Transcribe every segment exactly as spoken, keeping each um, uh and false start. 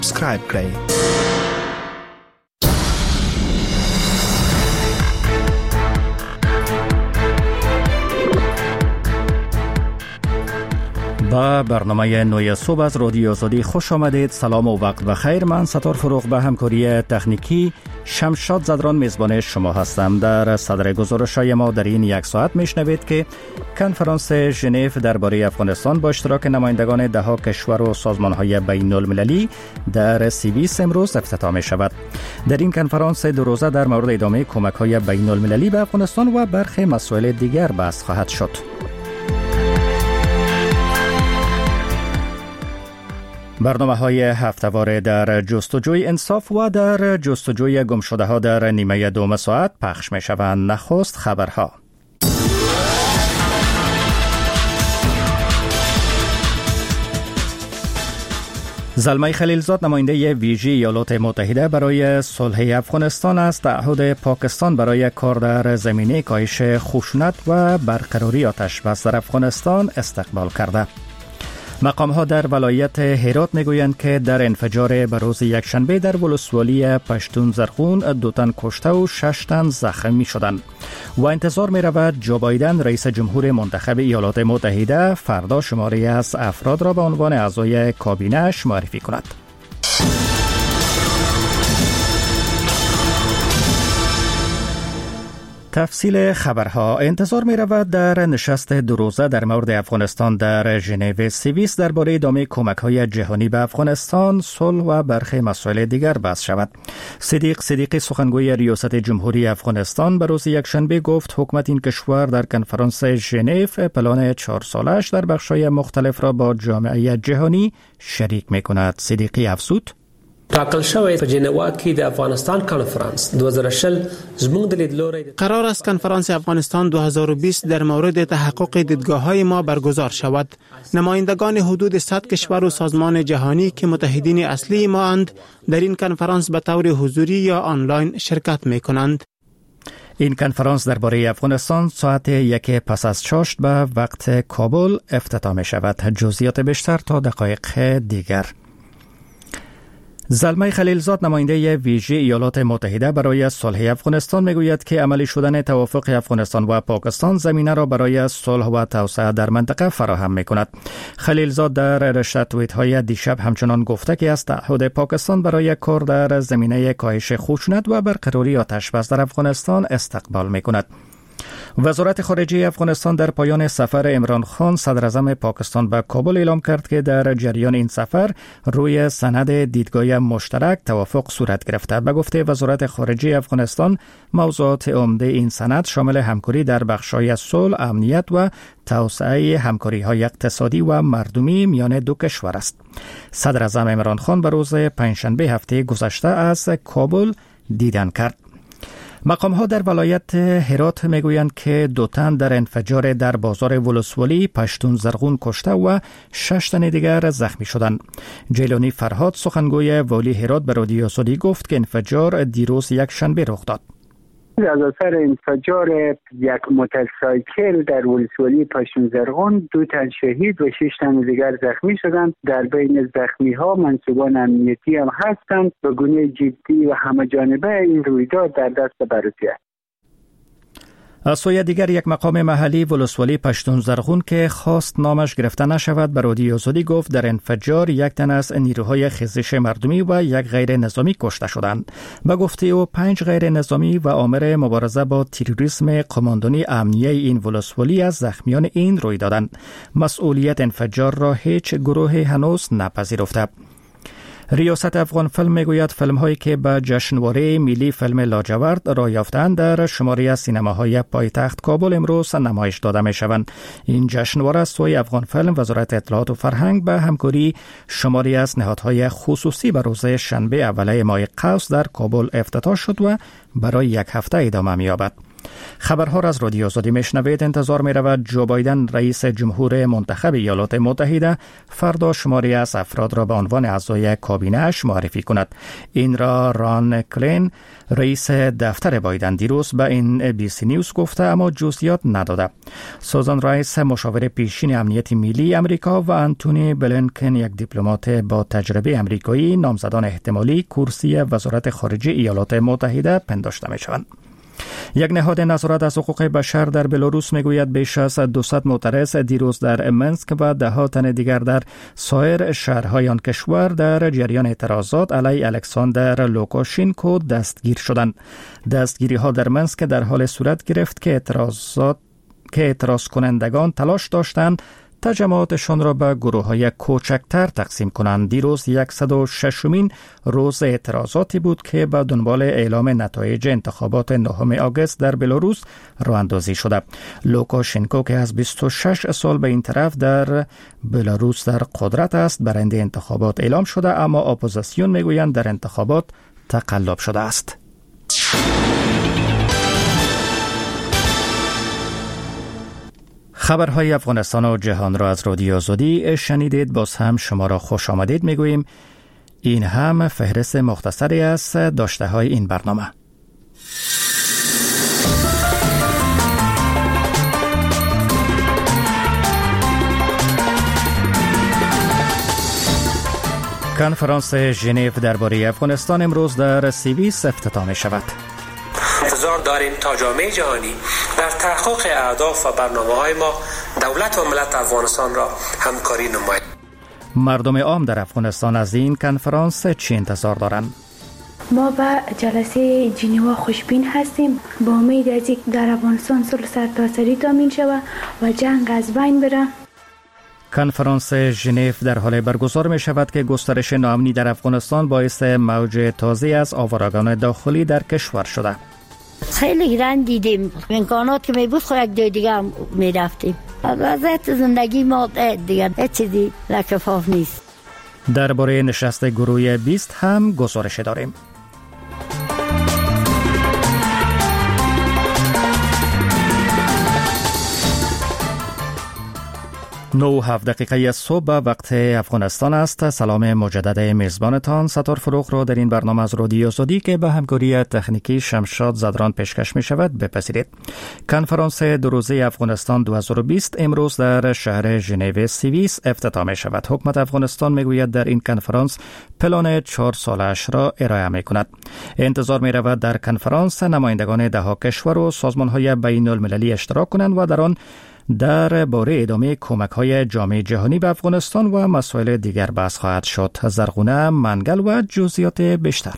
سابسکرایب کړئ. با برنامه نوی صبح از رادیو آزادی خوش آمدید. سلام و وقت بخیر. من ستار فروغ به همکاری تکنیکی شمشاد زدران میزبان شما هستم. در صدر گزارش‌های ما در این یک ساعت میشنوید که کنفرانس ژنو درباره افغانستان با اشتراک نمایندگان ده ها کشور و سازمان‌های بین‌المللی در سوئیس امروز افتتاح می شود. در این کنفرانس دو روزه در مورد ادامه کمک‌های بین‌المللی به افغانستان و برخی مسائل دیگر بحث خواهد شد. برنامه های هفته‌وار در جستجوی انصاف و در جستجوی گمشده ها در نیمه دوم ساعت پخش می شوند. نخست خبرها. زلمه خلیلزاد نماینده ویژه ایالات متحده برای صلح افغانستان از تعهد پاکستان برای کار در زمینه کاهش خشونت و برقراری آتش بس در افغانستان استقبال کرده. مقام ها در ولایت هرات میگویند که در انفجار بروز یکشنبه در ولسوالی پشتون زرغون دو تن کشته و شش تن زخمی شدند و انتظار می رود جو بایدن رئیس جمهور منتخب ایالات متحده فردا شماره از افراد را به عنوان اعضای کابینه‌اش معرفی کند. تفصیل خبرها. انتظار می رود در نشست دو روزه در مورد افغانستان در ژنو سوئیس درباره ادامه کمک‌های جهانی به افغانستان، صلح و برخی مسائل دیگر بحث شود. صدیق صدیقی سخنگوی ریاست جمهوری افغانستان به روز یکشنبه گفت حکومت این کشور در کنفرانس ژنو پلان چهار سالش در بخش‌های مختلف را با جامعه جهانی شریک می کند. صدیقی افزود: ټاکل شوی په جنوا کې د افغانستان کانفرنس دو هزار و شل زموږ د لیدلوري قرار است کنفرانس افغانستان دو هزار و بیست در مورد تحقق دیدگاه‌های ما برگزار شود. نمایندگان حدود صد کشور و سازمان جهانی که متحدین اصلی ما اند در این کنفرانس به طور حضوری یا آنلاین شرکت می‌کنند. این کنفرانس درباره افغانستان ساعت یک پس از چاشت به وقت کابل افتتاح می شود. جزئیات بیشتر تا دقایق دیگر. زلمه خلیلزاد نماینده ویژه ایالات متحده برای صلح افغانستان میگوید که عملی شدن توافق افغانستان و پاکستان زمینه را برای صلح و توسعه در منطقه فراهم میکند. خلیلزاد در رشته توییت های دیشب همچنان گفته که از تعهد پاکستان برای کار در زمینه کاهش خشونت و برقراری آتش بس در افغانستان استقبال میکند. وزارت خارجه افغانستان در پایان سفر عمران خان صدر اعظم پاکستان به کابل اعلام کرد که در جریان این سفر روی سند دیدگاه مشترک توافق صورت گرفته. به گفته وزارت خارجه افغانستان موضوعات عمده این سند شامل همکاری در بخش‌های صلح، امنیت و توسعه همکاری‌های اقتصادی و مردمی میان دو کشور است. صدر اعظم عمران خان به روز پنجشنبه هفته گذشته از کابل دیدن کرد. مقام ها در ولایت هرات میگویند که دو تن در انفجار در بازار ولسوالی پشتون زرغون کشته و شش تن دیگر زخمی شدند. جیلانی فرهاد سخنگوی والی هرات به رادیو آزادی گفت که انفجار دیروز یک شنبه رخ داد. از اثر انفجار یک موتورسایکل در ولسوالی پشتون زرغون دو تن شهید و شش تن دیگر زخمی شدند. در بین زخمی ها منصوبان امنیتی هم هستند و گونه جدی و همه جانبه این رویداد در دست بررسی است. از سوی دیگر یک مقام محلی ولسوالی پشتون زرغون که خواست نامش گرفته نشود به رادیو آزادی گفت در انفجار یک تن از نیروهای خیزش مردمی و یک غیر نظامی کشته شدند. به گفته او پنج غیر نظامی و آمر مبارزه با تروریسم قماندانی امنیه این ولسوالی از زخمیان این روی دادند. مسئولیت انفجار را هیچ گروه هنوز نپذیرفته. ریاست افغان فیلم میگوید فیلم هایی که به جشنواره ملی فیلم لاجورد را یافتند در شماری از سینماهای پایتخت کابل امروز نمایش داده می شوند. این جشنواره از سوی افغان فیلم، وزارت اطلاعات و فرهنگ به همکاری شماری از نهادهای خصوصی به روز شنبه اوله ماه قوس در کابل افتتاح شد و برای یک هفته ادامه می یابد. خبرها را از رادیو آزادی میشنوید. انتظار می رود جو بایدن رئیس جمهور منتخب ایالات متحده فردا شماری از افراد را به عنوان اعضای کابینه اش معرفی کند. این را ران کلین رئیس دفتر بایدن دیروز به این بی سی نیوز گفته، اما جزئیات نداده. سوزان رایس مشاور پیشین امنیت ملی امریکا و انتونی بلینکن یک دیپلمات با تجربه امریکایی نامزدان احتمالی کرسی وزارت خارجه ایالات متحده پنداشته میشوند. یک نهاد نظارت از حقوق بشر در بلاروس میگوید بیش از دویست معترض دیروز در منسک و ده ها تن دیگر در سایر شهرهای آن کشور در جریان اعتراضات علیه الکساندر لوکاشینکو دستگیر شدند. دستگیری ها در منسک در حال صورت گرفت که اعتراضات که اعتراض کنندگان تلاش داشتند تجمعاتشان را به گروه های کوچکتر تقسیم کنند. دیروز صد و ششمین روز اعتراضاتی بود که به دنبال اعلام نتایج انتخابات نهم آگوست در بلاروس راه اندازی شده. لوکاشنکو که از بیست و شش سال به این طرف در بلاروس در قدرت است برنده انتخابات اعلام شده، اما اپوزیسیون میگویند در انتخابات تقلب شده است. خبرهای افغانستان و جهان را از رادیو آزادی شنیدید. باز هم شما را خوش آمدید میگوییم. این هم فهرست مختصری از داشته های این برنامه. کنفرانس ژنو درباره افغانستان امروز در سوئیس افتتاح می شود. انتظار داریم تا جامعه جهانی در تحقق اهداف و برنامه‌های ما دولت و ملت افغانستان را همکاری نماید. مردم عام در افغانستان از این کنفرانس چی انتظار دارند؟ ما به جلسه ژنو خوشبین هستیم. با امید از اینکه در افغانستان صلح سرتاسری تامین شود و جنگ از بین بره. کنفرانس ژنو در حال برگزار می شود که گسترش ناامنی در افغانستان باعث موج تازه از آوارگان داخلی در کشور شده. خیلی ایران دیدیم، امکانات که می بود خود یک دوی دیگه هم می رفتیم. وضعیت زندگی ما دیگه هیچ چیزی لکفاف نیست. درباره نشست گروه بیست هم گزارش داریم. نه و هفت دقیقه صبح وقت افغانستان است. سلام مجدد میزبانتان ستار فروغ را در این برنامه از رادیو آزادی که به همکاری تکنیکی شمشاد زدران پیشکش می شود بپذیرید. کنفرانس دو روزه افغانستان دو هزار و بیست امروز در شهر ژنو سوئیس افتتاح می شود. حکومت افغانستان می گوید در این کنفرانس پلان چهار سالش را ارائه می کند. انتظار می رود در کنفرانس نمایندگان ده ها کشور و سازمان های بین المللی اشتراک کنند و در آن در باره ادامه کمک‌های جامعه جهانی به افغانستان و مسائل دیگر بحث خواهد شد. زرغونه منگل و جزئیات بیشتر.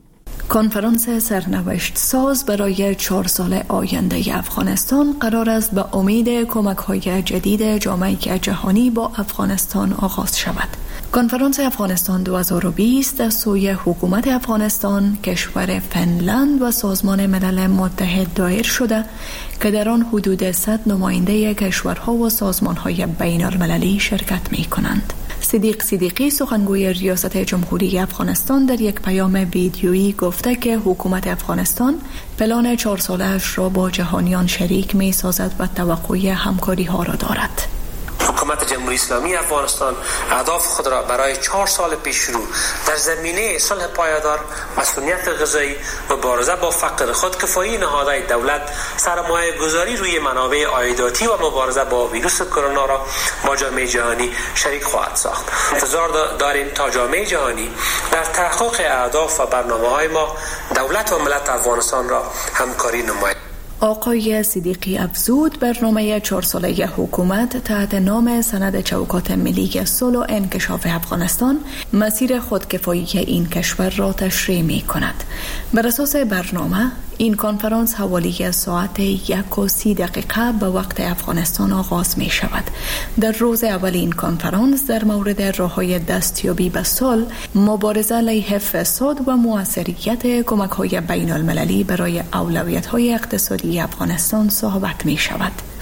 کنفرانس سرنوشت ساز برای چهار سال آینده افغانستان قرار است به امید کمک‌های جدید جامعه جهانی با افغانستان آغاز شود. کنفرانس افغانستان دو هزار و بیست از سوی حکومت افغانستان، کشور فنلند و سازمان ملل متحد دایر شده که در آن حدود صد نماینده کشورها و سازمان‌های بین المللی شرکت می‌کنند. صدیق صدیقی سخنگوی ریاست جمهوری افغانستان در یک پیام ویدیویی گفته که حکومت افغانستان پلان چهار ساله‌اش را با جهانیان شریک می‌سازد و توقع همکاری‌ها را دارد. حکومت جمهوری اسلامی افغانستان اهداف خود را برای چهار سال پیش رو در زمینه صلح پایدار، مسئولیت غذایی و مبارزه با فقر خودکفایی نهادهای دولت، سرمایه گذاری روی منابع عایداتی و مبارزه با ویروس کرونا را با جامعه جهانی شریک خواهد ساخت. انتظار داریم تا جامعه جهانی در تحقق اهداف و برنامه‌های ما دولت و ملت افغانستان را همکاری نماید. آقای صدیقی افزود برنامه چهار ساله حکومت تحت نام سند چوکات ملی صلح و انکشاف افغانستان مسیر خودکفایی این کشور را تشریح می کند. بر اساس برنامه این کنفرانس حوالی ساعت یک و سی دقیقه به وقت افغانستان آغاز می شود. در روز اول این کنفرانس در مورد راه‌های دستیابی به صلح، مبارزه علیه فساد و موثریت کمک‌های بین المللی برای اولویت‌های اقتصادی افغانستان صحبت می شود.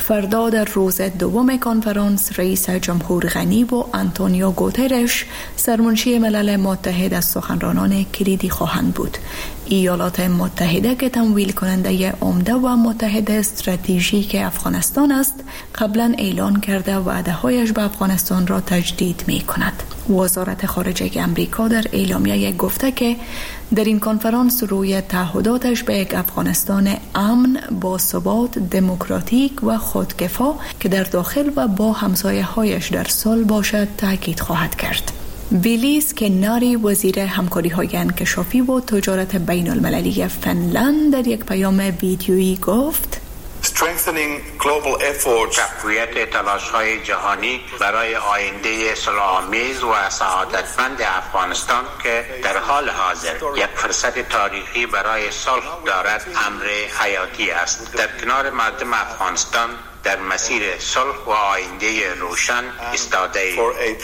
فردا در روز دوم کنفرانس رئیس جمهور غنی و آنتونیو گوترش سرمنشی ملل متحد از سخنرانان کلیدی خواهند بود. ایالات متحده که تمویل کننده عمده و متحد استراتژیک افغانستان است، قبلا اعلان کرده وعده‌هایش به افغانستان را تجدید می کند. وزارت خارجه امریکا در اعلامیه گفته که در این کنفرانس روی تعهداتش به یک افغانستان امن، با ثبات، دموکراتیک و خودکفا که در داخل و با همسایه‌هایش در صلح باشد تاکید خواهد کرد. ویلیس کناری، وزیر همکاری‌های انکشافی و تجارت بین المللی فنلند، در یک پیام ویدیویی گفت: تقویت تلاش‌های جهانی برای آینده صلح‌آمیز و سعادتمند افغانستان که در حال حاضر یک فرصت تاریخی برای صلح دارد امر حیاتی است. در کنار مردم افغانستان در مسیر صلح و آینده روشن ایستاده ایم.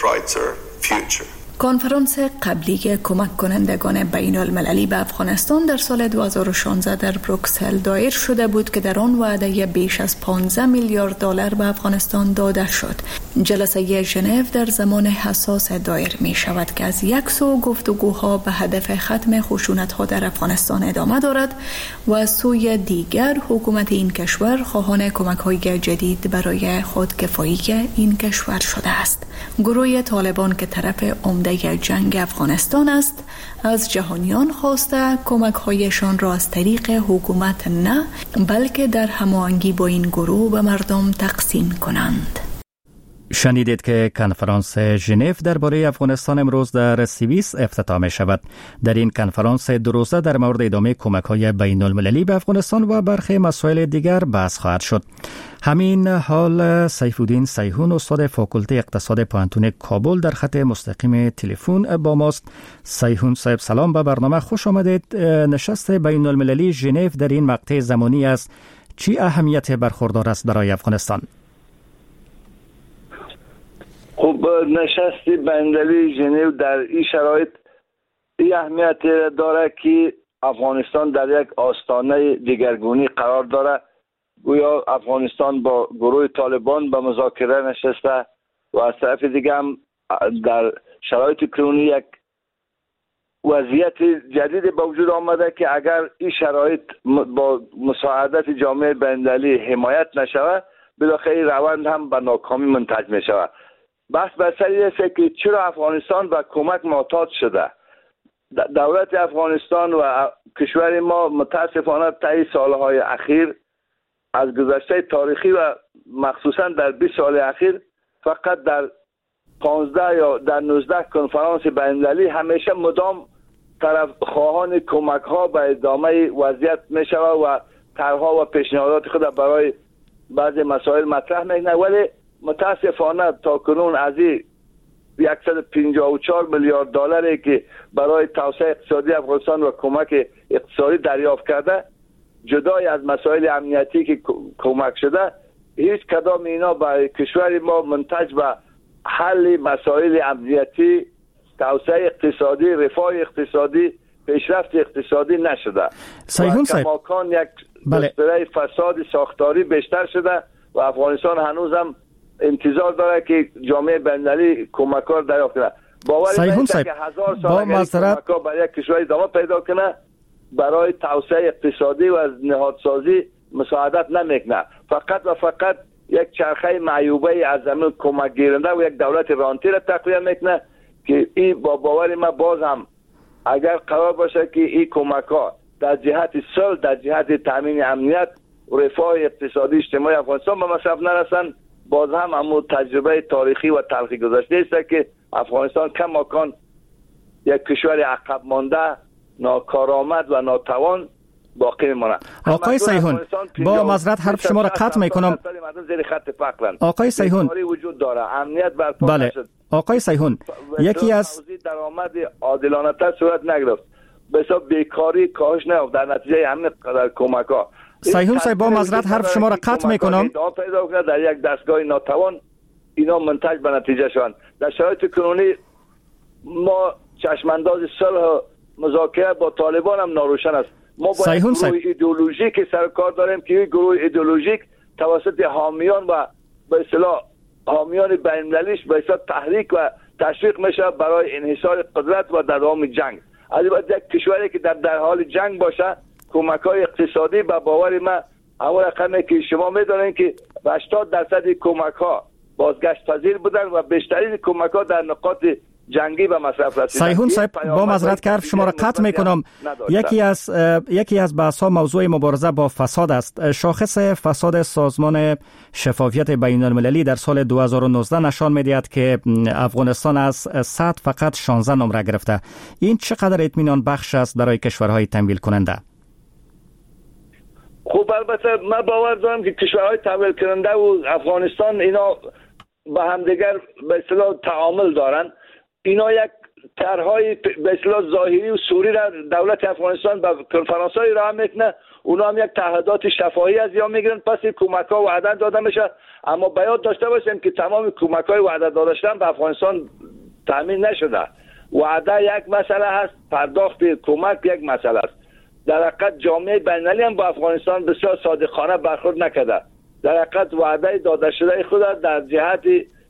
کنفرانس قبلی کمک کنندگان بین المللی به افغانستان در سال دو هزار و شانزده در بروکسل دایر شده بود که در آن وعده بیش از پانزده میلیارد دلار به افغانستان داده شد. جلسه ژنو در زمان حساس دایر می شود که از یک سو گفتگوها به هدف ختم خشونت‌ها در افغانستان ادامه دارد و از سوی دیگر حکومت این کشور خواهان کمک‌های جدید برای خودکفایی این کشور شده است. گروه طالبان که طرف عمده جنگ افغانستان است، از جهانیان خواسته کمک‌هایشان را از طریق حکومت نه، بلکه در هماهنگی با این گروه به مردم تقسیم کنند. شنیدید که کنفرانس ژنو درباره افغانستان امروز در سوئیس افتتاح می شود. در این کنفرانس دو روزه در مورد ادامه کمک‌های بین المللی به افغانستان و برخی مسائل دیگر بحث خواهد شد. همین حال سیف الدین سیحون، استاد فاکولته اقتصاد پوهنتون کابل، در خط مستقیم تلفن با ماست. سیحون صاحب سلام، به برنامه خوش آمدید. نشست بین المللی ژنو در این مقطع زمانی است چی اهمیت برخوردار است برای افغانستان؟ خب نشست بین المللی ژنو در این شرایط این اهمیت داره که افغانستان در یک آستانه دیگرگونی قرار داره. گویا افغانستان با گروه طالبان به مذاکره نشسته و از طرف دیگه هم در شرایط کنونی یک وضعیت جدید به وجود آمده که اگر این شرایط با مساعدت جامعه بین‌المللی حمایت نشود، بالاخره روند هم به ناکامی منتهی می شود. بحث بر سر این است که چرا افغانستان به کمک معتاد شده. دولت افغانستان و کشور ما متاسفانه طی سالهای اخیر از گذشته تاریخی و مخصوصا در بیست سال اخیر فقط در پانزده یا در نوزده کنفرانس بین المللی همیشه مدام طرف خواهان کمک ها به ادامه وضعیت می شود و طرحها و پیشنهادات خود برای بعضی مسائل مطرح می کنند، ولی متاسفانه تا کنون از این صد و پنجاه و چهار میلیارد دلاری که برای توسعه اقتصادی افغانستان و کمک اقتصادی دریافت کرده، جدای از مسائل امنیتی که کمک شده، هیچ کدام اینا برای کشور ما منتج به حل مسائل امنیتی، توسعه اقتصادی، رفاه اقتصادی، پیشرفت اقتصادی نشده. سیحون صاحب، کماکان یک بستره فساد ساختاری بیشتر شده و افغانستان هنوز هم انتظار داره که جامعه بین‌المللی کمک‌ها دریافت کنه. سیحون صاحب، که هزار سال کمک‌ها برای یک کشور ادامه پیدا کنه، برای توسعه اقتصادی و نهادسازی مساعدت نمیکنه. فقط و فقط یک چرخه معیوبه از زمین کمک گیرنده و یک دولت رانتی را تقویه میکنه که این با باور ما باز هم اگر قرار باشه که این کمک ها در جهت صلح، در جهت تامین امنیت و رفاه اقتصادی اجتماعی افغانستان به مصرف نرسن، باز هم همون تجربه تاریخی و تلخی گذشته است که افغانستان کماکان یک کشور عقب مانده، ناکارآمد و ناتوان باقی میمونه. آقای سیحون، با معذرت حرف شما را قطع میکنم. آقای سیحون، وجود داره، امنیت برپا بله. نشد. آقای سیحون، یکی از درآمد عادلانه تر صورت نگرفت، به حساب بیکاری کاهش نیافت در نتیجه همین قدر کمک‌ها. سیحون صاحب، با معذرت حرف شما را قطع میکنم. پیدا کنه در یک دستگاه ناتوان اینا منتج به نتیجه شوند. در شرایط کنونی ما چشمانداز صلح مذاکره با طالبان هم ناروشن است. ما با گروه ایدئولوژیک سر کار داریم که این گروه ایدئولوژیک توسط حامیان و به اصطلاح حامیان بین‌المللیش به اصطلاح تحریک و تشویق میشه برای انحصار قدرت و دوام جنگ. البته یک کشوری که در در حال جنگ باشه کمک‌های اقتصادی به باور من اول رقمی که شما می‌دونید که هشتاد درصد کمک‌ها بازگشت پذیر بودن و بیشترین کمک‌ها در نقاط جنگی و مصرف رسیدن. سیحون صاحب با معذرت که شما را قطع میکنم، یکی از یکی از بحث‌ها موضوع مبارزه با فساد است. شاخص فساد سازمان شفافیت بین المللی در سال دو هزار و نوزده نشان می‌دهد که افغانستان از صد فقط شانزده نمره گرفته. این چقدر اطمینان بخش است برای کشورهای تمویل کننده؟ خب البته من باور دارم که کشورهای تمویل کننده و افغانستان اینا با همدیگر به اصطلاح تعامل دارن. اینا یک طرحهای به اصطلاح ظاهری و صوری را دولت افغانستان با کنفرانس‌های راه میکنه، اونا هم یک تعهدات شفاهی از یا میگیرن، پس کمک‌ها وعده داده میشه. اما باید داشته باشیم که تمام کمک‌های وعده داده شدن به افغانستان تامین نشده. وعده یک مسئله هست، پرداخت کمک یک مسئله است. در حقیقت جامعه بین‌المللی هم با افغانستان بسیار صادقانه برخورد نکرده. در حقیقت وعده داده شده خود در جهت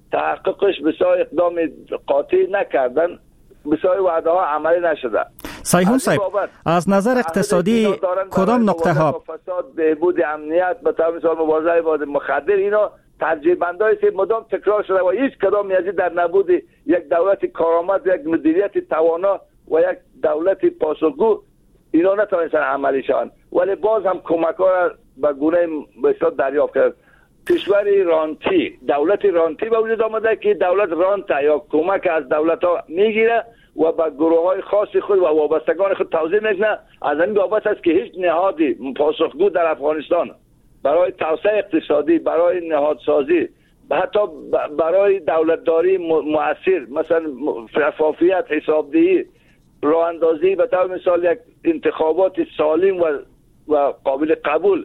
تحققش بسیار اقدام قاطع نکردن، بسیار وعده ها عملی نشده. سیحون صاحب از نظر اقتصادی کدام نقطه ها فساد، بهبود امنیت، مثلا مثال مبارزه با مخدر، اینا ترجیح بندایی که مدام تکرار شده و هیچ کدام یعنی در نبود یک دولت کارآمد، یک مدیریت توانا و یک دولت پاسخگو اینا نتونستن عملی شوند، ولی باز هم کمک ها را به گونه بسیار دریافت کرد. کشوری رانتی، دولت رانتی به وجود آمده که دولت رانت یا کمک از دولت ها میگیره و به گروه های خاص خود و وابستگان خود توزیع میکنه. از این بابت است که هیچ نهادی پاسخگو در افغانستان برای توسعه اقتصادی، برای نهادسازی، حتی برای دولتداری مؤثر مثلا شفافیت، حسابدهی، راه اندازی به طور مثال یک انتخابات سالم و و قابل قبول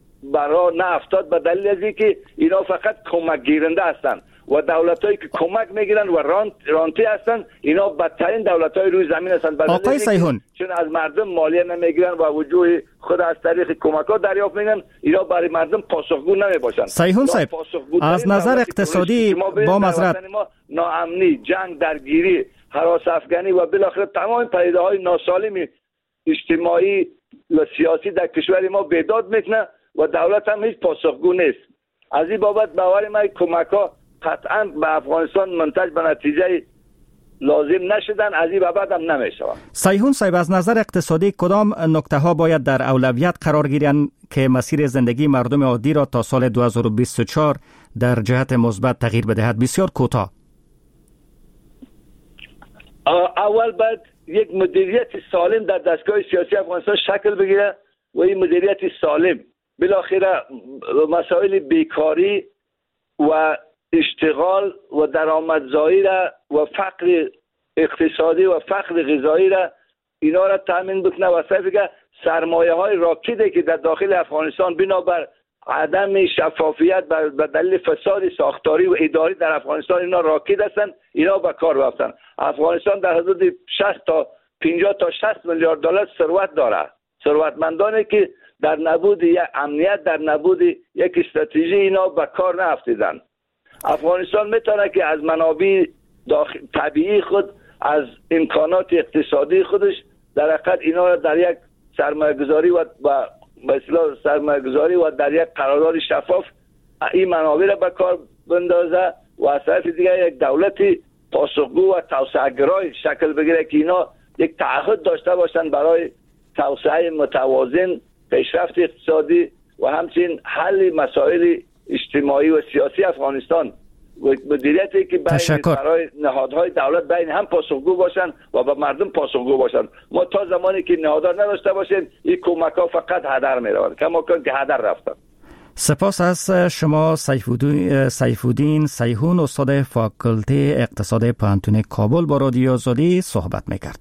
برای نه افتاد به دلیل از اینکه اینا فقط کمک گیرنده هستند و دولتایی که کمک میگیرن و رانت رانتی هستند اینا بدترین دولتای روی زمین هستند. آقای سیحون چون از مردم مالیه نمیگیرن و وجوه خود از طریق کمک ها دریافت میکنن، اینا برای مردم پاسخگو نمیباشند. سیحون صاحب از نظر اقتصادی با معذرت ناامنی، جنگ، درگیری، هراس افغانی و بالاخره تمام پدیده های ناسالم اجتماعی و سیاسی در کشور ما بیداد میکنه و دولت هم هیچ پاسخگو نیست. از این بابت باور من کمک ها قطعا به افغانستان منتج به نتیجه لازم نشدن، از این بابت هم نمیشوند. سیحون صاحب از نظر اقتصادی کدام نکته ها باید در اولویت قرار گیرند که مسیر زندگی مردم عادی را تا سال دو هزار و بیست و چهار در جهت مثبت تغییر بدهد؟ بسیار کوتاه. اول باید یک مدیریت سالم در دستگاه سیاسی افغانستان شکل بگیره و این مدیریت سالم بالاخره مسائل بیکاری و اشتغال و درآمدزایی را و فقر اقتصادی و فقر غذایی را اینا را تامین بکنه و صرف سرمایه های راکده که در داخل افغانستان بنابر عدم شفافیت به دلیل فساد ساختاری و اداری در افغانستان اینا راکد هستند، اینا به کار رفتن. افغانستان در حدود شصت تا پنجاه تا شصت میلیارد دلار ثروت داره، ثروتمندانی که در نبود یک امنیت، در نبود یک استراتژی اینا به کار نافتیدن. افغانستان میتونه که از منابع طبیعی خود، از امکانات اقتصادی خودش در حقیقت اینا را در یک سرمایه‌گذاری و به اصطلاح سرمایه‌گذاری و در یک قرارداد شفاف این منابع را به کار بندازه و از طرف دیگه یک دولتی پاسخگو و توسعه‌گرای شکل بگیره که اینا یک تعهد داشته باشند برای توسعه متوازن، پیشرفت اقتصادی و همچنین حل مسائل اجتماعی و سیاسی افغانستان و مدیریتی که برای نهادهای دولت بین هم پاسخگو باشن و به مردم پاسخگو باشن. ما تا زمانی که نهادها نداشته باشیم این کمک ها فقط هدر میروند، کما کن که هدر رفتن. سپاس از شما سیف‌الدین سیحون، استاد فاکولته اقتصاد پانتون کابل با رادیو آزادی صحبت میکرد.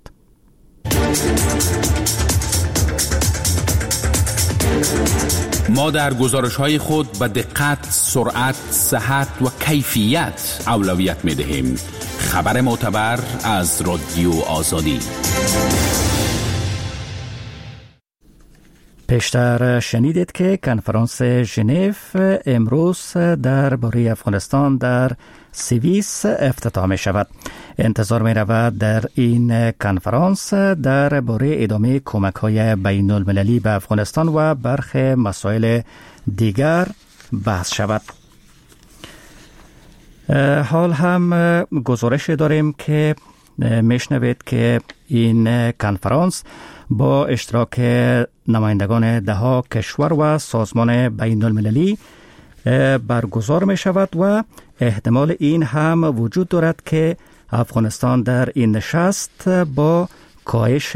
ما در گزارش‌های خود به دقت، سرعت، صحت و کیفیت اولویت می‌دهیم. خبر معتبر از رادیو آزادی. پیشتر شنیدید که کنفرانس ژنو امروز درباره افغانستان در سوئیس افتتاح می شود. انتظار می رود در این کنفرانس درباره ادامه کمک های بین المللی به افغانستان و برخی مسائل دیگر بحث شود. حال هم گزارش داریم که میشنوید که این کنفرانس با اشتراک نمایندگان دهها کشور و سازمان بین المللی برگزار می شود و احتمال این هم وجود دارد که افغانستان در این نشست با کاهش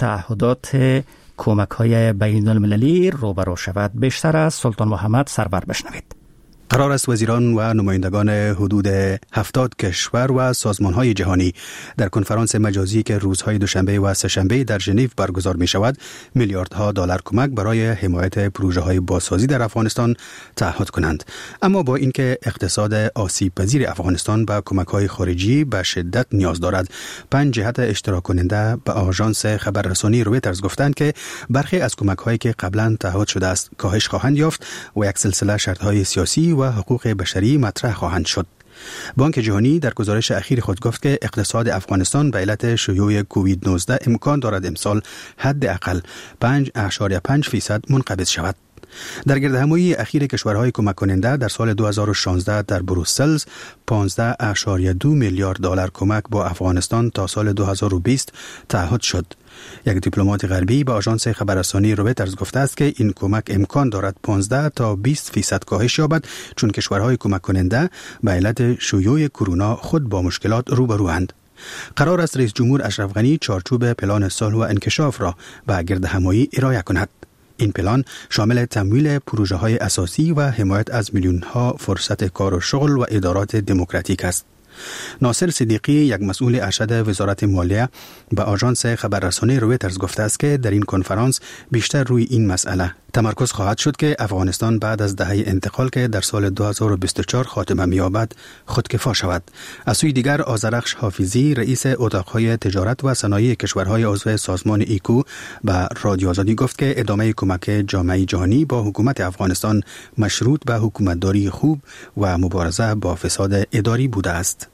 تعهدات کمک های بین المللی روبرو شود. بیشتر از سلطان محمد سرور بشنوید. قرار است وزیران و نمایندگان حدود هفتاد کشور و سازمان‌های جهانی در کنفرانس مجازی که روزهای دوشنبه و سه‌شنبه در ژنو برگزار می شود میلیاردها دلار کمک برای حمایت پروژه‌های بازسازی در افغانستان تعهد کنند. اما با اینکه اقتصاد آسیب پذیر افغانستان به کمک‌های خارجی به شدت نیاز دارد، پنج جهت اشتراک کننده به آژانس خبررسانی رویترز گفتند که برخی از کمک‌هایی که قبلا تعهد شده است کاهش خواهند یافت و یک سلسله شرط‌های سیاسی و حقوق بشری مطرح خواهند شد. بانک جهانی در گزارش اخیر خود گفت که اقتصاد افغانستان به علت شیوع کووید نوزده امکان دارد امسال حداقل پنج اشاریه پنج فیصد منقبض شود. در گردهمایی اخیر کشورهای کمک کننده در سال دو هزار و شانزده در بروسلز پانزده اشاریه دو میلیارد دلار کمک با افغانستان تا سال دو هزار و بیست تعهد شد. یک دیپلمات غربی به آژانس خبررسانی رویترز گفته است که این کمک امکان دارد پانزده تا بیست فیصد کاهش یابد چون کشورهای کمک کننده به علت شیوع کرونا خود با مشکلات روبروند. قرار است رئیس جمهور اشرف غنی چارچوب پلان صلح و انکشاف را به گردهمایی ارائه کند. این پلان شامل تمویل پروژه‌های اساسی و حمایت از میلیون‌ها فرصت کار و شغل و ادارات دموکراتیک است. ناصر صدیقی، یک مسئول ارشد وزارت مالیه، به آژانس خبررسانی رویترز گفته است که در این کنفرانس بیشتر روی این مسئله تمرکز خواهد شد که افغانستان بعد از دهه انتقال که در سال دو هزار و بیست و چهار خاتمه می‌یابد خودکفا شود. از سوی دیگر آذرخش حافظی، رئیس اتاق‌های تجارت و صنایع کشورهای عضو سازمان ایکو، به رادیو آزادی گفت که ادامه کمک جامعه جهانی با حکومت افغانستان مشروط به حکومتداری خوب و مبارزه با فساد اداری بوده است.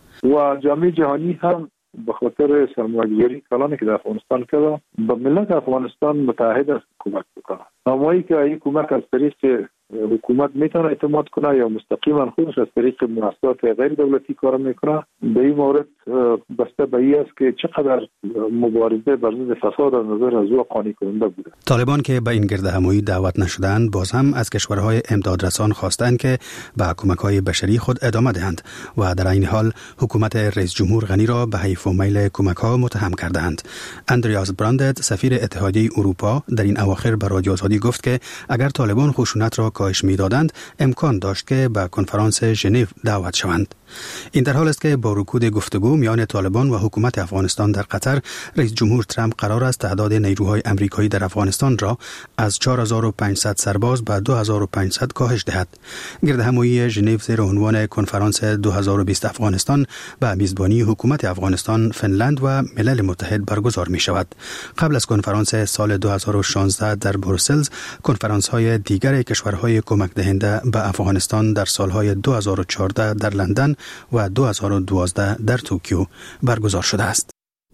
و جامعه جهانی هم به خاطر سرمایه‌گذاری کلانی که در افغانستان کرده به ملت افغانستان متحد است کمک بکنه. اما که این کمک از طریق حکومت میتونه اعتماد کنه یا مستقیما خودش از طریق مؤسسات غیر دولتی کار میکنه، به این مورد بسته به این است که چقدر مبارزه بر ضد فساد از نظر از او قانع کننده بوده. طالبان که به این گردهمایی دعوت نشدند باز هم از کشورهای امدادرسان خواستند که به کمک‌های بشری خود ادامه دهند و در این حال حکومت رئیس جمهور غنی را به حیف و میل کمک‌ها متهم کردند. اندریاس براندت، سفیر اتحادیه اروپا، در این اواخر به رادیو آزادی گفت که اگر طالبان خشونت را کاهش می‌دادند امکان داشت که به کنفرانس ژنو دعوت شوند. این در حال است که با رکود گفتگو میان طالبان و حکومت افغانستان در قطر، رئیس جمهور ترامپ قرار است تعداد نیروهای آمریکایی در افغانستان را از چهار هزار و پانصد سرباز به دو هزار و پانصد کاهش دهد. گردهمایی ژنو زیر عنوان کنفرانس دو هزار و بیست افغانستان به میزبانی حکومت افغانستان، فنلند و ملل متحد برگزار می شود. قبل از کنفرانس سال دو هزار و شانزده در بروسلز، کنفرانس های دیگر کشورهای کمک دهنده به افغانستان در سالهای دو هزار و چهارده در لندن و دو هزار و دوازده در توکیو برگزار شده است.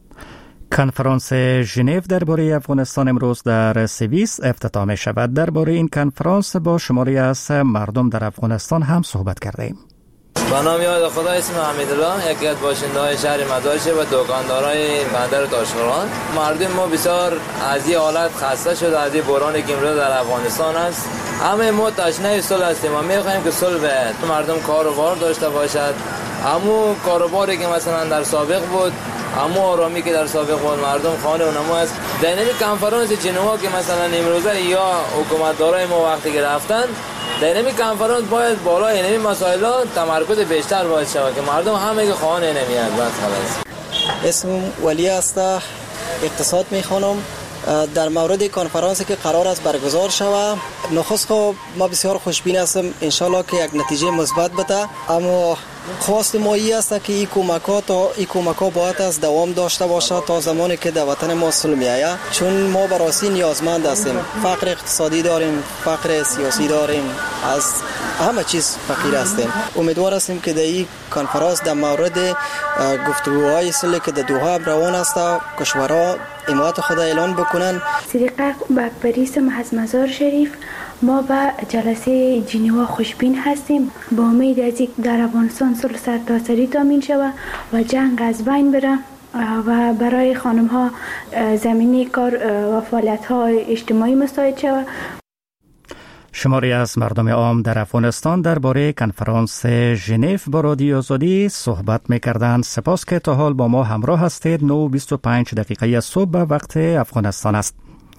کنفرانس ژنو درباره افغانستان امروز در سوئیس افتتاح می شود. درباره این کنفرانس با شماری از مردم در افغانستان هم صحبت کردیم. با نام یاد خدا، اسم حمیدالله، یکی از باشنده‌های شهر مدارشه و دکاندارای بندر تاشقرغان. مردم ما بسیار از این حالت خسته شده، از این بحرانی که امروز در افغانستان است. همه ما تشنه صلح هستیم و می‌خوایم که صلح به مردم کار و بار داشته باشد. همون کاروباری که مثلا در سابق بود، همون آرامی که در سابق بود، مردم خانه و نما است. در این کنفرانس ژنو که مثلا امروزه یا حکومتدارای ما وقتی که رفتن، در این کنفرانس باید بالا این مسائل تمرکز بیشتر باید شود که مردم همه که خانه نمیاد. بس خلاص. اسم ولی است، اقتصاد میخوانم. در مورد کنفرانسی که قرار است برگزار شود، نخست خب ما بسیار خوشبین هستم، انشالله که یک نتیجه مثبت بده. اما خواست ما این است که این کمک ها تا این کمک ها باید از دوام داشته باشه تا زمانی که در وطن ما صلح میآید، چون ما به راستی نیازمند هستیم. فقر اقتصادی داریم، فقر سیاسی داریم، از همه چیز فقیر هستیم. امیدوار هستیم که در این کنفرانس در مورد گفتگوهای صلح که در دوحه روان است کشورها حمایت خود اعلان بکنن. صدیقه بکبریس از مزار شریف ما به جلسه ژنو خوشبین هستیم. با امید از اینکه در افغانستان صلح سرتاسری تامین شود و جنگ از بین بره و برای خانم ها زمینی کار و فعالیت ها اجتماعی مساعد شود. شماری از مردم عام در افغانستان درباره کنفرانس ژنو با رادیو آزادی صحبت می‌کردند. سپاس که تا حال با ما همراه هستید. نه و بیست و پنج دقیقه صبح وقت افغانستان است.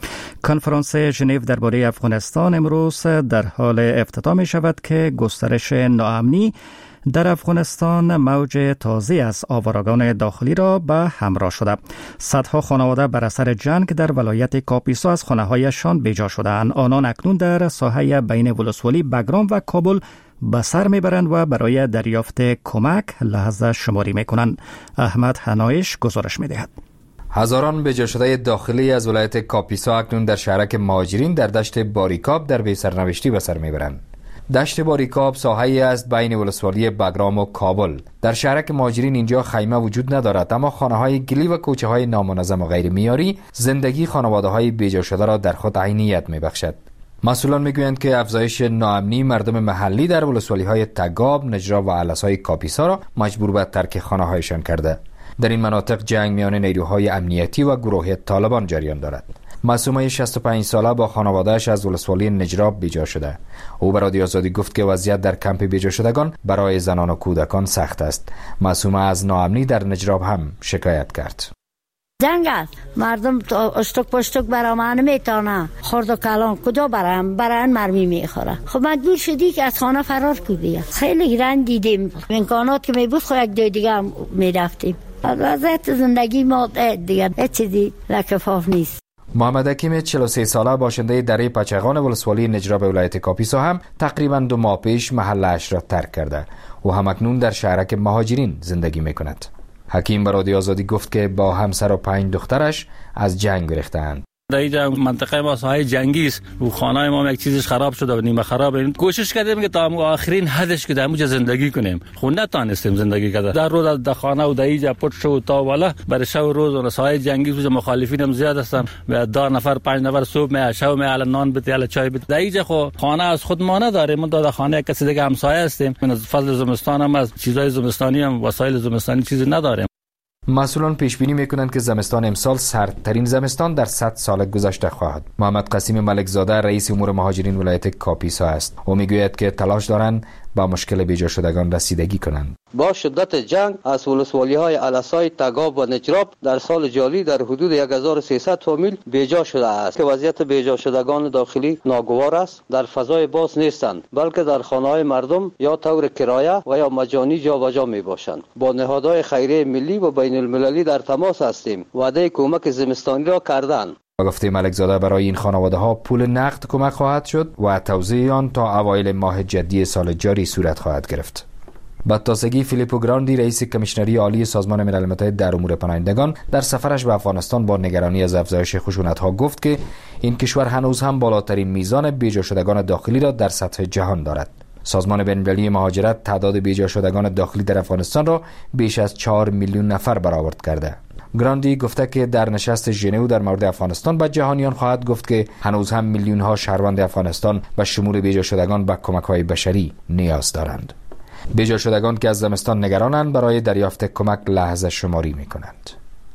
کنفرانس ژنو درباره افغانستان امروز در حال افتتاح می شود که گسترش ناامنی در افغانستان موج تازه از آوارگان داخلی را به همراه شده. صدها خانواده بر اثر جنگ در ولایت کاپیسا از خانه‌هایشان بیجا شدند. آنان اکنون در ساحه بین ولسوالی بگرام و کابل به سر میبرند و برای دریافت کمک لحظه شماری میکنند. احمد حنایش گزارش میدهد. هزاران بیجا شده داخلی از ولایت کاپیسا اکنون در شهرک مهاجرین در دشت باریکاب در بی سرنوشتی به سر میبرند. دشت باریکاب ساحه‌ای است بین ولسوالی بگرام و کابل. در شهرک مهاجرین اینجا خیمه وجود ندارد، اما خانه‌های گلی و کوچه‌های نامنظم و غیر معیاری زندگی خانواده‌های بیجا شده را در خود عینیت می‌بخشد. مسئولان میگویند که افزایش ناامنی مردم محلی در ولسوالی‌های تگاب، نجراب و علس‌های کاپیسا را مجبور به ترک خانه‌هایشان کرده. در این مناطق جنگ میان نیروهای امنیتی و گروه طالبان جریان دارد. معصومه شصت و پنج ساله با خانواده‌اش از ولسوالی نجراب بیجا شده. او به رادیو آزادی گفت که وضعیت در کمپ بیجا شدگان برای زنان و کودکان سخت است. معصومه از ناامنی در نجراب هم شکایت کرد. جنگ است، مردم اشتک پشتک برامن میتونه، خورد و کلان کجا برام بران مرمی میخوره. خب مجبور شدی که از خانه فرار کنی. خیلی رنج دیدیم، امکانات که میبود خو یک جای دیگه میرفتیم. وضعیت زندگی ما دیگه هیچ چیزی لکفاف نیست. محمد حکیم چهل و سه ساله باشنده دره پچغان ولسوالی نجراب ولایت کاپیسا هم تقریبا دو ماه پیش محلش را ترک کرده. او هم اکنون در شهرک مهاجرین زندگی میکند. حکیم به رادیو آزادی گفت که با همسر و پنج دخترش از جنگ گریختند. در اینجا منطقه ما ساحه جنگی است و خانه ما یک چیزش خراب شده و نیمه خرابه. کوشش کردیم که تا آخرین حدش که در اونجا زندگی کنیم، خو نتونستیم زندگی کنیم. در روز در خانه و در اینجا پټ شو تا والا برای شب روز و ساحه جنگی و مخالفین هم زیاد هستن و دو نفر پنج نفر صبح می شب می ال نان بده ال چای بده. در اینجا خو خانه از خود ما نداریم، ما در خانه کسی دیگه همسایه هستیم. من از فصل زمستان هم از چیزای زمستانی هم وسایل زمستانی چیزی نداریم. مسئولان پیش بینی میکنند که زمستان امسال سردترین زمستان در صد سال گذشته خواهد. محمد قاسم ملک زاده رئیس امور مهاجرین ولایت کاپیسا است. او میگوید که تلاش دارند با مشکل بیجا شدگان رسیدگی کنند. با شدت جنگ از ولسوالی‌های علسای تگاب و نجراب در سال جاری در حدود هزار و سیصد فامیل بیجا شده است که وضعیت بیجا شدگان داخلی ناگوار است. در فضای باز نیستند، بلکه در خانه‌های مردم یا طور کرایه و یا مجانی جابجا میباشند. با نهادهای خیریه ملی و بین المللی در تماس هستیم. وعده کمک زمستانی را کردند. با گفته ملک زاده برای این خانواده ها پول نقد کمک خواهد شد و توزیع آن تا اوایل ماه جدی سال جاری صورت خواهد گرفت. با تازگی فیلیپو گراندی رئیس کمیشنری عالی سازمان ملل متحد در امور پناهندگان در سفرش به افغانستان با نگرانی از افزایش خشونت ها گفت که این کشور هنوز هم بالاترین میزان بیجا شدگان داخلی را در سطح جهان دارد. سازمان بین‌المللی مهاجرت تعداد بیجا شدگان داخلی در افغانستان را بیش از چهار میلیون نفر برآورد کرده. گراندی گفته که در نشست ژنو در مورد افغانستان به جهانیان خواهد گفت که هنوز هم میلیون ها شهروند افغانستان به شمول بیجا شدگان به کمک های بشری نیاز دارند. بیجا شدگان که از زمستان نگرانند برای دریافت کمک لحظه شماری می کنند.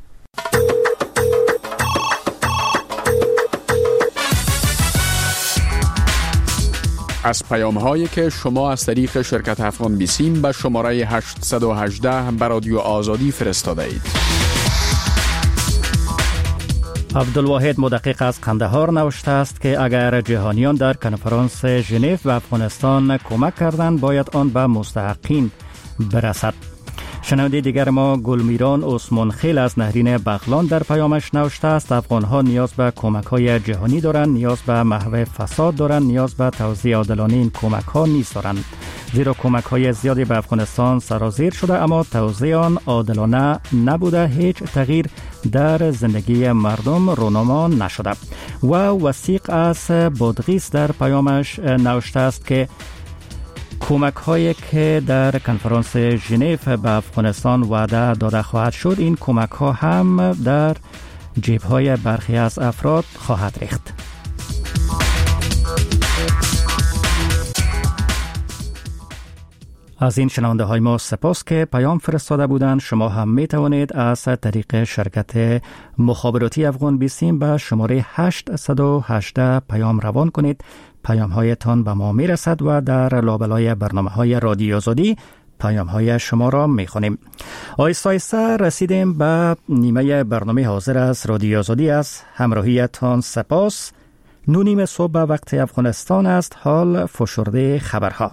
از پیام هایی که شما از طریق شرکت افغان بیسیم به شماره هشت یک هشت به رادیو آزادی فرستاده اید. عبدالواحد مدقق از قندهار نوشته است که اگر جهانیان در کنفرانس ژنو و افغانستان کمک کردند باید آن به مستحقین برسد. شنونده دیگر ما گلمیران عثمان خیل از نهرین بغلان در پیامش نوشته است افغان‌ها نیاز به کمک‌های جهانی دارند، نیاز به محو فساد دارند، نیاز به توزیع عادلانه این کمک‌ها نیست دارند، زیرا کمک‌های زیادی به افغانستان سرازیر شده اما توزیع آن عادلانه نبوده، هیچ تغییر در زندگی مردم رونما نشده. و وثیق از بادغیس در پیامش نوشته است که کمک هایی که در کنفرانس ژنو به افغانستان وعده داده خواهد شد، این کمک ها هم در جیب های برخی از افراد خواهد ریخت. از این شنونده های ما سپاس که پیام فرستاده بودند. شما هم می توانید از طریق شرکت مخابراتی افغان بیسیم به شماره هشت یک هشت پیام روان کنید. پیام هایتان به ما می رسد و در لابلای برنامه های رادیو آزادی پیام های شما را می خونیم. آیسته آیسته رسیدیم به نیمه برنامه حاضر از رادیو آزادی. از همراهیتان سپاس. نو نیم صبح به وقت افغانستان است. حال فشرده خبرها.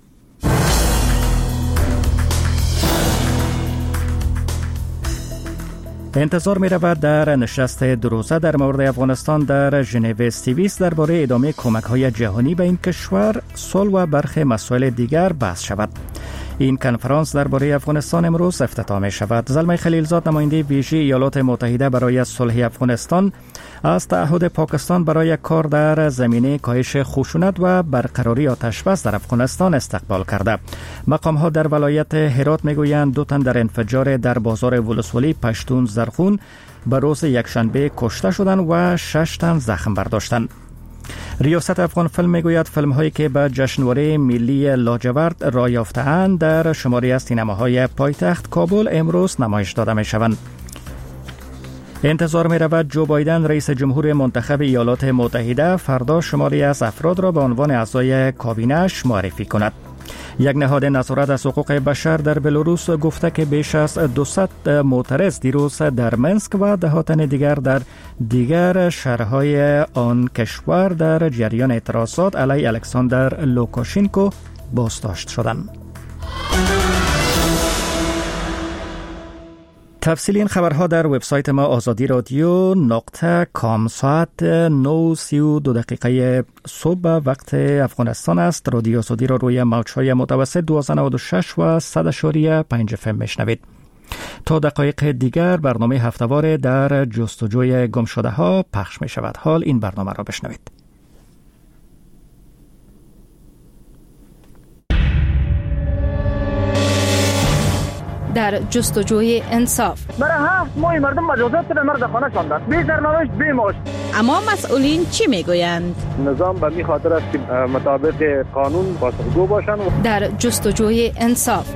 انتظار می رود در نشست دو روزه در مورد افغانستان در ژنو سوئیس درباره ادامه کمک های جهانی به این کشور، صلح و برخی مسائل دیگر بحث شود. این کنفرانس درباره افغانستان امروز افتتاح می شود. زلمه خلیلزاد نماینده ویژه ایالات متحده برای صلح افغانستان از تعهد پاکستان برای کار در زمینه کاهش خشونت و برقراری آتش بس در افغانستان استقبال کرده. مقام ها در ولایت هرات می گویند دو تن در انفجار در بازار ولسوالی پشتون زرخون به روز یکشنبه کشته شدند و شش تن زخم برداشتند. ریاست افغان فیلم میگوید فیلم هایی که به جشنواره ملی لاجورد راه یافته‌اند در شماری از سینماهای پایتخت کابل امروز نمایش داده می شوند. انتظار می رود جو بایدن رئیس جمهور منتخب ایالات متحده فردا شماری از افراد را به عنوان اعضای کابینه‌اش معرفی کند. یک نهاد نظارت از حقوق بشر در بلاروس گفته که بیش از دویست معترض دیروز در منسک و ده تن دیگر در دیگر شهرهای آن کشور در جریان اعتراضات علیه الکساندر لوکاشنکو بازداشت شدند. تفصیل این خبرها در وبسایت ما آزادی رادیو نقطه کام. ساعت نه سی و دو دقیقه صبح وقت افغانستان است. رادیو آزادی را روی موج‌های متوسط دویست و نود و شش و صد و پنج اف ام میشنوید. تا دقایق دیگر برنامه هفته‌وار در جستجوی گمشده ها پخش می شود. حال این برنامه را بشنوید. در جستجوی انصاف برای هفت ماه مردم مجازات به مرد خانه شاندند، بی سرنوشت بی معاش. اما مسئولین چی میگویند؟ نظام به می خاطر است که مطابق قانون پاسخگو باشند. در جستجوی انصاف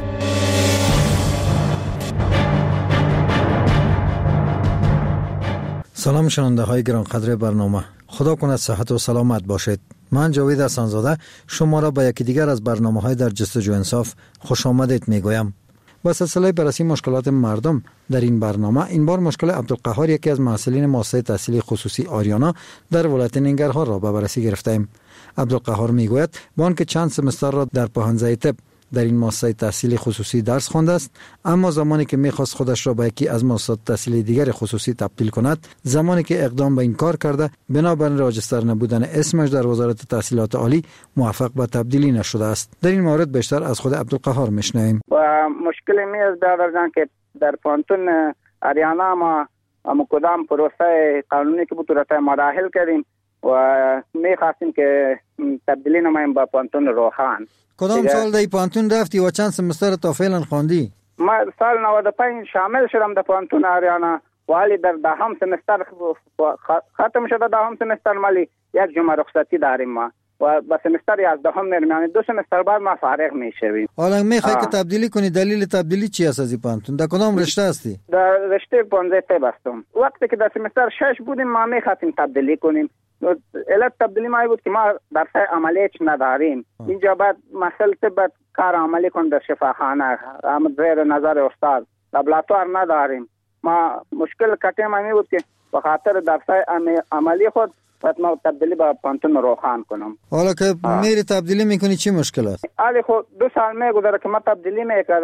سلام شنونده های گرانقدر برنامه، خدا کند صحت و سلامت باشید. من جاوید حسن‌زاده شما را به یکی دیگر از برنامه های در جستجوی انصاف خوش آمدید میگویم. با سلسله بررسی مشکلات مردم در این برنامه، این بار مشکل عبدالقهار، یکی از محصلین مؤسسه تحصیلی خصوصی آریانا در ولایت ننگرهار را به بررسی گرفتیم. عبدالقهار میگوید با آنکه چند سمستر را در پاهنزه طب در این مؤسسه تحصیلی خصوصی درس خوانده است، اما زمانی که میخواست خودش را به یکی از مؤسسات تحصیلی دیگر خصوصی تبدیل کند، زمانی که اقدام به این کار کرده بنابر راجستر نبودن اسمش در وزارت تحصیلات عالی موفق به تبدیلی نشده است. در این مورد بیشتر از خود عبدالقهار میشنویم. و مشکل می است در که در پانتون آریانا ما ما کدام پروسه قانونی که بود را مراحل کردیم و میخواستیم که تبدیلی نماییم با پانتون روحان. کدام سال در پانتون رفتی و چند سمستر تا فعلا خواندی؟ ما سال نود و پنج شامل شدم در پانتون آریانا، ولی در دهم سمستر ختم شده. دهم سمستر مالی یک جمعه رخصتی داریم ما و با سمستر یازدهم میریم، یعنی دو سمستر بعد ما فارغ میشویم. حالا میخوای که تبدیلی کنی، دلیل تبدیلی چی است از پانتون؟ در کدام رشته هستی؟ در رشته پانزده طب هستم. وقتی که در سمستر شش بودیم ما میخواستیم تبدیلی کنیم. علت تبدیلی ما بود که ما درس عملیش نداریم. اینجا بعد مسئله طب کار عملی کن در شفاخانه هم زیر نظر استاد، لابراتوار نداریم. ما مشکل کٹے ما بود که به خاطر درس عملی خود باید ما تبدیلی با پانتون روحان کنم. حالا که میری تبدیلی میکنی چی مشکل است؟ حالی خود دو سال میگذره که ما تبدیلی میکردم،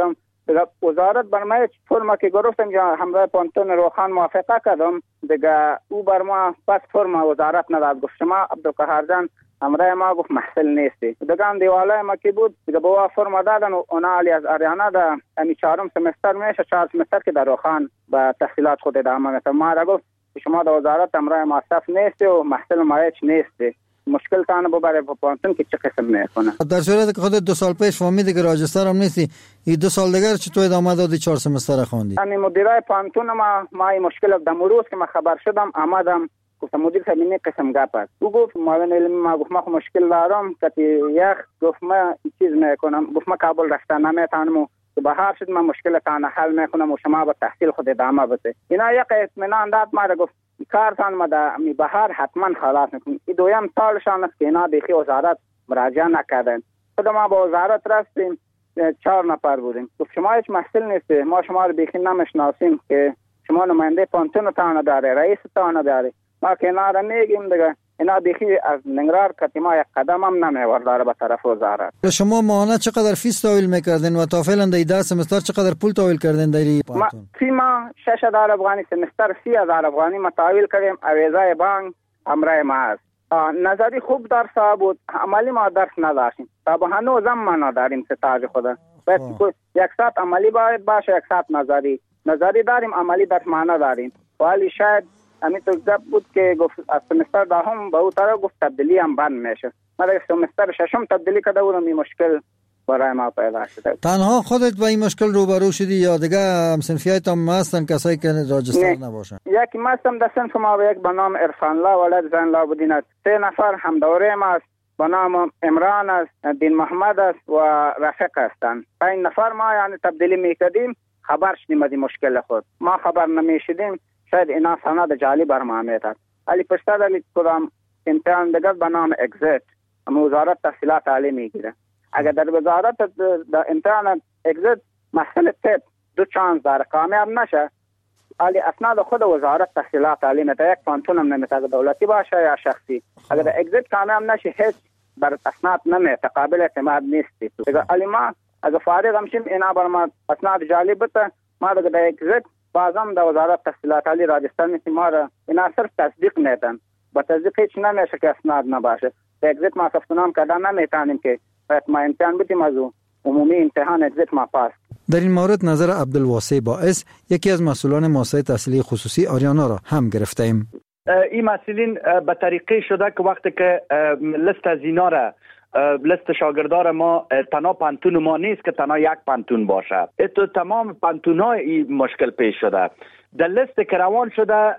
دیگه وزارت بر ما فرما که گرفتم یا همراه پانتون روخان موافقه کردم دیگه او بر ما پس فرما وزارت نداد. گفت شما عبدالقهار جان همراه ما گفت محصل نیستی. دیگه هم دیواله ما که بود دیگه با فرما دادن و اونا علی از آریانا در امی چهارم سمستر میشه، چهار سمستر که در روخان با تحصیلات خود ادامه میده. ما را گفت شما در وزارت همراه ما صف نیستی و محصل مایچ نیستی، مشکل تانه ببره با پانتون که چه قسم میکنه. در صورت که خودت دو سال پیش فهمیدی که راجستر هم نیستی، این دو سال دیگر چطور ادامه دادی چهار سمستر خواندی؟ همین مدیرای پانتون ما ما این مشکل در روز که ما خبر شدم آمدم گفتم مدیر صاحب این قسم گپ است. او گفت معاون علمی ما گفت ما مشکل دارم که یک گفت ما این چیز میکنم، گفت ما کابل رفتن نمیتونم که بهار شد من مشکل تان حل میکنم و شما با تحصیل خود ادامه بده. اینا یک اطمینان داد ما را، گفت کارتان ما در می بهار حتما خلاص میکنیم. این دویم سالشان است که اینا دیخی وزارت مراجعه نکردن. خود ما با وزارت رفتیم چهار نفر بودیم، گفت شما هیچ محصل نیستی، ما شما رو بیخی نمیشناسیم که شما نماینده پانتون تان داره، رئیس تان داره. ما که اینا را میگیم دیگه اینا دیخی از ننگرار کتی ما یک قدم هم نمیورداره به طرف وزارت. شما ماهانه چقدر فیس تحویل میکردین و تا فعلا در ده سمستر چقدر پول تحویل کردین در پانتون؟ ما فی ما شش هزار افغانی سمستر سی هزار افغانی ما تحویل کردیم. اویزای بانک همراه ما است. نظری خوب درس بود، عملی ما درس نداشتیم. تا به هنوز هم ما نداریم ستاج خدا. باید یک ساعت عملی باید باشه، یک ساعت نظری. نظری داریم، عملی درس ما نداریم. ولی شاید همین تو گپ بود که گفت از سمستر دهم به او طرف گفت تبدیلی هم بند میشه. ما در سمستر ششم تبدیلی کرده بودم، این مشکل برای ما پیدا شده. تنها خودت با این مشکل روبرو شدی یا دیگه هم صنفیات هم هستن کسایی که راجستر نباشن؟ یکی ما هستم در صنف ما یک به نام عرفان الله ولد زین لابدین است. سه نفر هم دوره ما است به نام عمران است، دین محمد است و رفیق هستند. پنج نفر ما یعنی تبدیلی میکردیم، خبر شدیم از مشکل خود. ما خبر نمیشدیم شاید اینا سند جعلی بر ما میداد. علی پشتر علی کدام امتحان دیگر به نام اگزیت اما وزارت تحصیلات عالی میگیره. اگر در وزارت در امتحان اگزیت محصل تپ دو چانس داره کامیاب نشه، علی اسناد خود وزارت تحصیلات عالی میده، یک پانتون هم نمیده دولتی باشه یا شخصی. اگر در اگزیت کامیاب نشه هیچ بر اسناد نمیده، قابل اعتماد نیستی. دیگر علی ما اگر فارغ همشیم اینا بر ما اسناد جعلی بده، ما دیگر در اگزیت بازم در وزارت تحصیلات عالی راجستان میتیم ما را اینا صرف تصدیق میدن، با تصدیق هیچ نمیشه که اسناد نباشه. در اگزیت ما ثبتنام کردن نمیتونیم که باید ما امتحان بدیم از عمومی امتحان اگزیت ما پاس. در این مورد نظر عبدالواسع باعث یکی از مسئولان مؤسسه تحصیلی خصوصی آریانا را هم گرفتیم. این مسئولین به طریقه شده که وقتی که لیست از اینا را لیست شاگردار ما تنها پانتون ما نیست که تنها یک پانتون باشه، اتو تمام پانتون ها این مشکل پیش شده. در لیست که روان شده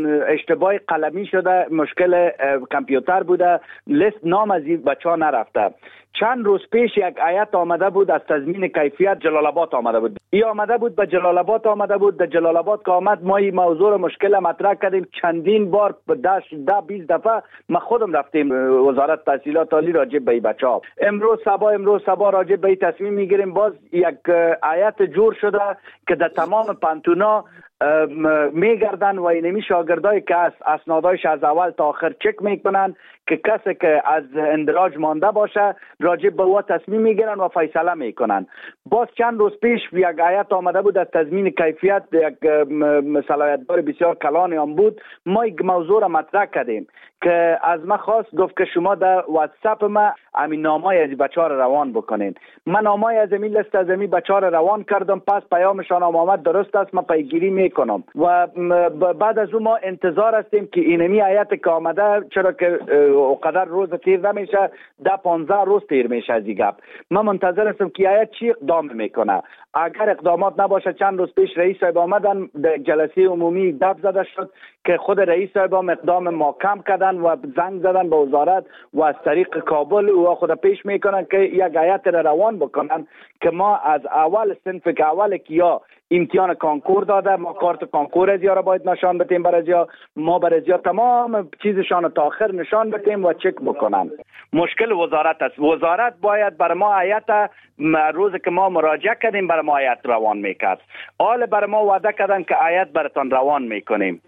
اشتباه قلمی شده، مشکل کامپیوتر بوده، لیست نام از این بچه ها نرفته. چند روز پیش یک هیئت آمده بود از تضمین کیفیت جلال آباد آمده بود. ای آمده بود به جلال آباد آمده بود. در جلال آباد که آمد ما این موضوع مشکل مطرح کردیم، چندین بار ده ده بیست دفعه ما خودم رفتیم وزارت تحصیلات عالی راجع به این بچه‌ها. امروز صبح امروز صبح راجع به این تصمیم میگیریم. باز یک هیئت جور شده که در تمام پانتونا میگردن و اینمی شاگردایی که از اسنادایش از اول تا آخر چک میکنن که کسی که از اندراج مانده باشه راجع به او تصمیم میگیرن و فیصله میکنن. باز چند روز پیش یک هیئت آمده بود از تضمین کیفیت، یک صلاحیت‌دار بسیار کلانی هم بود. ما یک موضوع را مطرح کردیم که از ما خواست، گفت که شما در واتساپ ما همین نامای از بچه‌ها را روان بکنین. من نامای از این لیست از این بچه‌ها را روان کردم، پس پیامشان آمد درست است، ما پیگیری میکنم و بعد از اون ما انتظار هستیم که اینمی هیئت که آمده، چرا که اوقدر روز تیر نمیشه، ده پانزده روز تیر میشه از این گپ. من منتظر هستم که هیئت چی اقدام میکنه. اگر اقدامات نباشه، چند روز پیش رئیس صاحب آمدن در جلسه عمومی دب زده شد که خود رئیس صاحب هم اقدام محکم کردن و زنگ زدن به وزارت و از طریق کابل و خود پیش میکنن که یک هیئت را روان بکنن که ما از اول صنف که اول کیا امتحان کانکور داده، ما کارت کانکور از را باید نشان بدیم برای یا ما برای یا تمام چیزشان تا آخر نشان بدیم و چک بکنن. مشکل وزارت است. وزارت باید برای ما هیئت روز که ما مراجعه کردیم برای ما هیئت روان میکرد. حال برای ما وعده کردن که هیئت براتون روان میکنیم.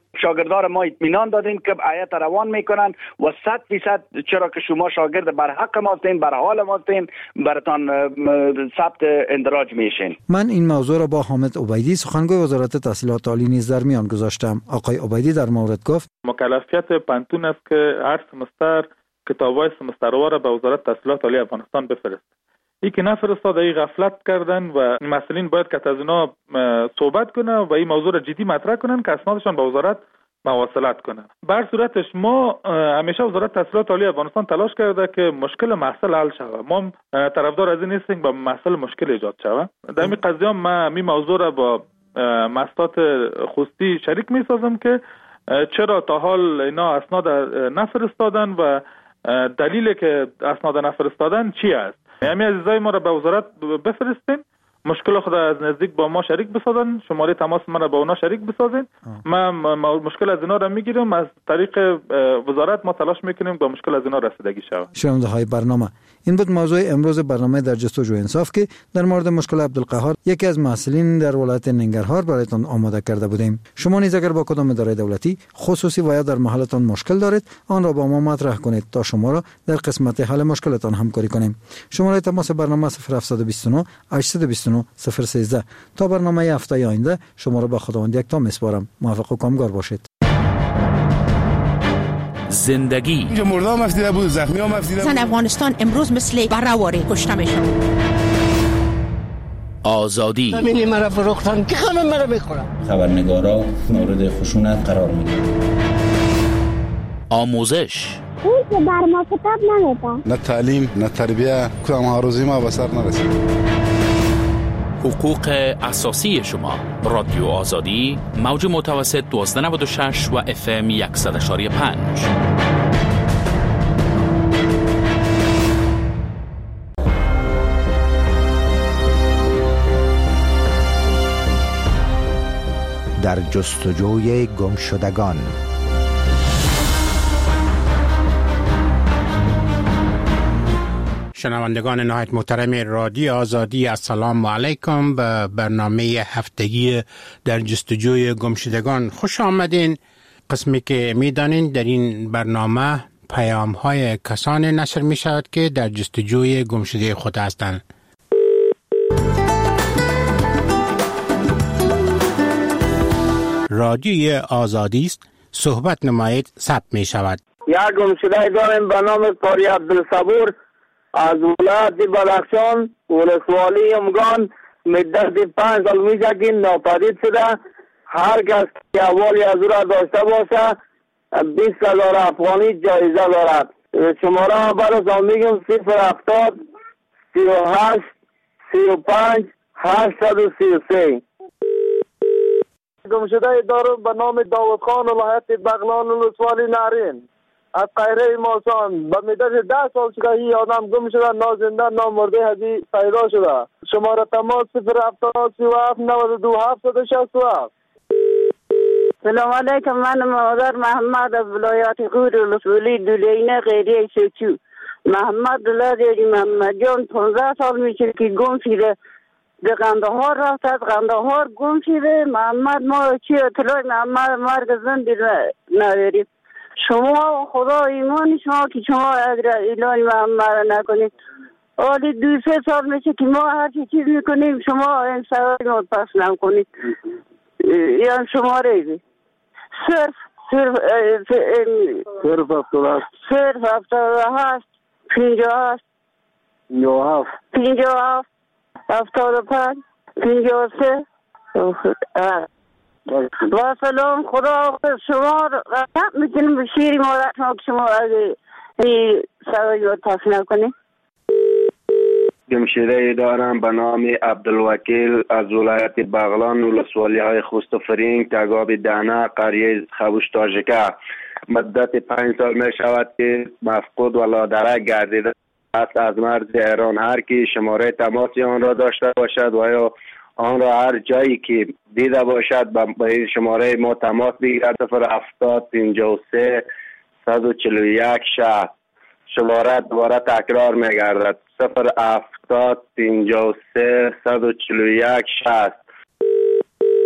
شاگردار ما اطمینان دادیم که هیئت روان میکنن و صد فیصد چرا که شما شاگرد بر حق ما هستین، بر حال ما هستین، برتان ثبت اندراج میشین. من این موضوع را با حامد عبیدی سخنگوی وزارت تحصیلات عالی نیز در میان گذاشتم. آقای عبیدی در مورد گفت مکلفیت پانتون است که هر سمستر کتابای سمستروار به وزارت تحصیلات عالی افغانستان بفرست. ای که نفرستاد ای غفلت کردن و مسئولین باید که از اینا صحبت کنن و این موضوع را جدی مطرح کنن که اسنادشان به وزارت مواصلت کنن. بر صورتش ما همیشه وزارت تحصیلات عالی افغانستان تلاش کرده که مشکل محصل حل شود. ما طرفدار از این نیستیم با محصل مشکل ایجاد شود. در این قضیه ما می موضوع را با مستات خصوصی شریک می سازم که چرا تا حال اینا اسناد نفرستادن و دلیلی که اسناد نفرستادن چی است. همه عزیزای ما را به وزارت بفرستین، مشکل خود از نزدیک با ما شریک بسازن، شماره تماس ما را با اونا شریک بسازین. ما مشکل از اینا را میگیریم، از طریق وزارت ما تلاش میکنیم با مشکل از اینا رسیدگی شود. شنونده های برنامه، این بود موضوع امروز برنامه در جستجوی انصاف که در مورد مشکل عبدالقهار یکی از محصلین در ولایت ننگرهار برایتان آماده کرده بودیم. شما نیز اگر با کدام اداره دولتی خصوصی و یا در محلتان مشکل دارید، آن را با ما مطرح کنید تا شما را در قسمت حل مشکلتان همکاری کنیم. شماره تماس برنامه صفر هفت دو نه هشت دو نه صفر یک سه. تا برنامه هفته آینده شما را به خداوند یکتا میسپارم. موفق و کامگار باشید. زندگی اینجا مردا هم افتیده بود، زخمی هم افتیده بود. زن افغانستان امروز مثل برهواری کشته میشن. آزادی همینی مرا فروختن که خانم مرا میخورم. خبرنگارا مورد خشونت قرار میدن. آموزش اون که بر ما کتاب نمیدن. نه تعلیم نه تربیه، کدام هاروزی ما به سر نرسید. حقوق اساسی شما. رادیو آزادی، موج متوسط دوازده نود و شش و اف ام صد و یک و پنج. در جستجوی گمشدگان. شنوندگان نهایت محترم رادیو آزادی، السلام علیکم. به برنامه هفتگی در جستجوی گمشدگان خوش آمدین. قسمی که میدانین در این برنامه پیام های کسان نشر می شود که در جستجوی گمشده خود هستند. رادیوی آزادی است، صحبت نمایید ثبت می شود. یک گمشده داریم به نام قاری عبدالصبور از ولایت بدخشان، ولسوالی امگان. مدت پنج سال میشه که ناپدید شده. هر کس که احوالی از او را داشته باشه بیست هزار افغانی جایزه دارد. شماره برای میگم صفر هفتاد سی و هشت سی و پنج هشتصد و سی و سه. گمشده دارم به نام داود خان، ولایت بغلان، ولسوالی نارین، از قیره ماسان. به مدت ده سال شده این آدم گم شده، نازنده نامرده هزی پیدا شده. شماره تماس صفر هفتاد سی و هفت نود و دو هفتصد و شصت و هفت. سلام علیکم، من مادر محمد از ولایت غور ولسوالی دولینه غیره سیچو. محمد دلادی محمد جان پانزده سال میشه که گم شده. به قندهار رفت، از قندهار گم شده. محمد ما چی اطلاع محمد مرگ زندی نداریم. شما خدا ایمان شما که شما اگر اعلان محمد نکنید. حالی دو سه سال میشه که ما هر چیز میکنیم شما این سوال ما پس نکنید. یعنی شما ریزی صرف صرف صرف هفتاد صرف هفتاد و هشت پینجا هشت پینجا هفت پینجا هفت هفتاد و پنج پینجا سه و سلام. خدا شما رقم میتونیم به شیری مادر شما که شما اگه این سوال رو پس نکنید. گمشده دارم به نام عبدالوکیل از ولایت بغلان، ولسوالی های خوستفرین، تگاب دانه، قریه خبوش تاجکه. مدت پنج سال می شود که مفقود و لادرک گردیده است از مرز ایران. هر کی شماره تماسی آن را داشته باشد و یا آن را هر جایی که دیده باشد به این شماره ما تماس بگیرد. صفر هفتاد پنجاه و سه صد و چهل و یک شصت. شماره دوباره تکرار میگردد صفر هفتاد پنجاه و سه صد و چهل و یک شصت.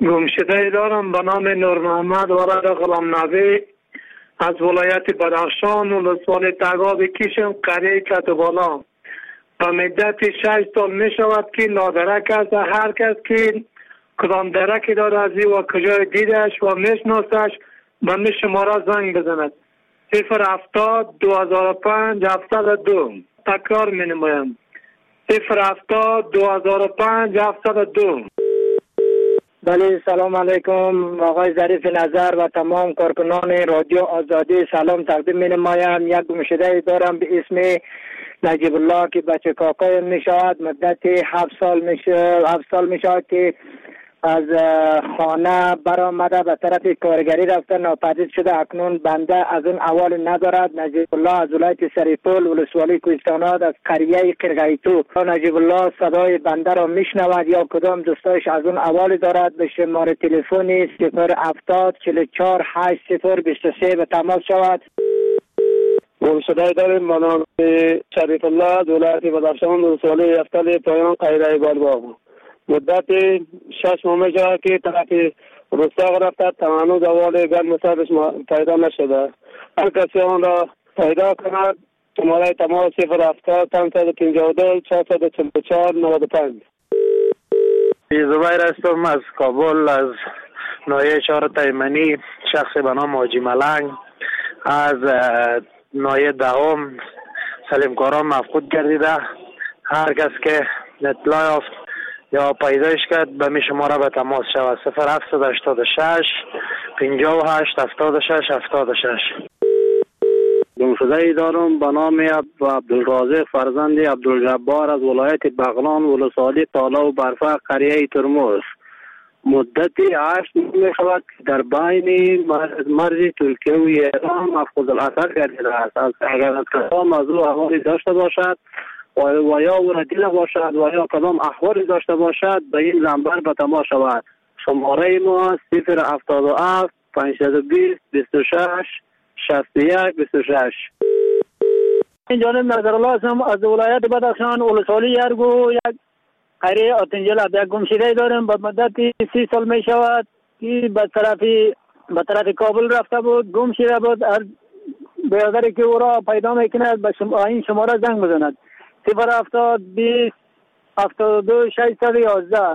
گمشده دارم به نام نور محمد ولد غلام نبی از ولایت بدخشان ولسوالی تگاب کیشم قریه کتبالا. به مدت شش سال می شود که نادرک است. هر کس که کدام درکی داره از این و کجای دیدش و میشناسش به می شماره زنگ بزند. صفر هفتاد دو هزار و پنج هفتصد و دو. تکرار می نمایم. صفر هفتاد دو هزار و پنج هفتصد و دو. بله، سلام علیکم آقای ظریف نظر و تمام کارکنان رادیو آزادی. سلام تقدیم می نمایم. یک گمشده دارم به اسم نجیب الله که بچه کاکای می شود. مدت هفت سال می شود هفت سال می شود که از خانه برآمده به طرف کارگری رفته، ناپدید شده. اکنون بنده از اون احوال ندارد. نجیب الله از ولایت سریپول ولسوالی کوهستانات از قریه قرقیتو. نجیب الله صدای بنده را میشنود یا کدام دوستایش از اون احوال دارد، به شماره تلفنی صفر هفتاد چهل و چهار هشت صفر بیست و سه به تماس شود. گمشده داریم به نام شریف الله از ولایت بدخشان ولسوالی هفتل پایان قریه بالباغ. مدت شش ماه می شود که طرف رستاق رفته، تمانو دوال گرم سرش پیدا نشده. هر کسی آن را پیدا کند شماره تماس صفر هفتاد پانصد و پنجاه و دو چهارصد و چهل و چهار نود و پنج. زبیر هستم از کابل، از ناحیه چهار تیمنی. شخص به نام حاجی ملنگ از ناحیه دهم سلیم کاران مفقود گردیده. هر کس که اطلاع یافت یا پیدایش کرد به می شماره به تماس شود. صفر هفتصد هشتاد و شش پنجاه و هشت هفتاد و شش هفتاد و شش. گمشده ای دارم به نام عبدالرازق فرزند عبدالجبار از ولایت بغلان ولسوالی تالا و برفه قریه ترمز. مدت هشت ماه می شود در بین مرز ترکیه و ایران مفقود الاثر گردیده است. اگر از کدام از او احوالی داشته باشد و یا او را دیده باشد و یا کدام احوالی داشته باشد به این نمبر به تماس شود. شماره ما صفر هفتاد و هفت پانصد و بیست بیست و شش شصت و یک بیست و شش. این جانب نظرالله هستم از ولایت بدخشان ولسوالی یرگو. یک قریه آتنجلب یک گمشده داریم به مدت سی سال می شود که به طرف به طرف کابل رفته بود، گم شده بود. هر برادری که او را پیدا میکنه به شما این شماره زنگ بزند. صفر هفتاد بیست هفتاد و دو ششصد و یازده.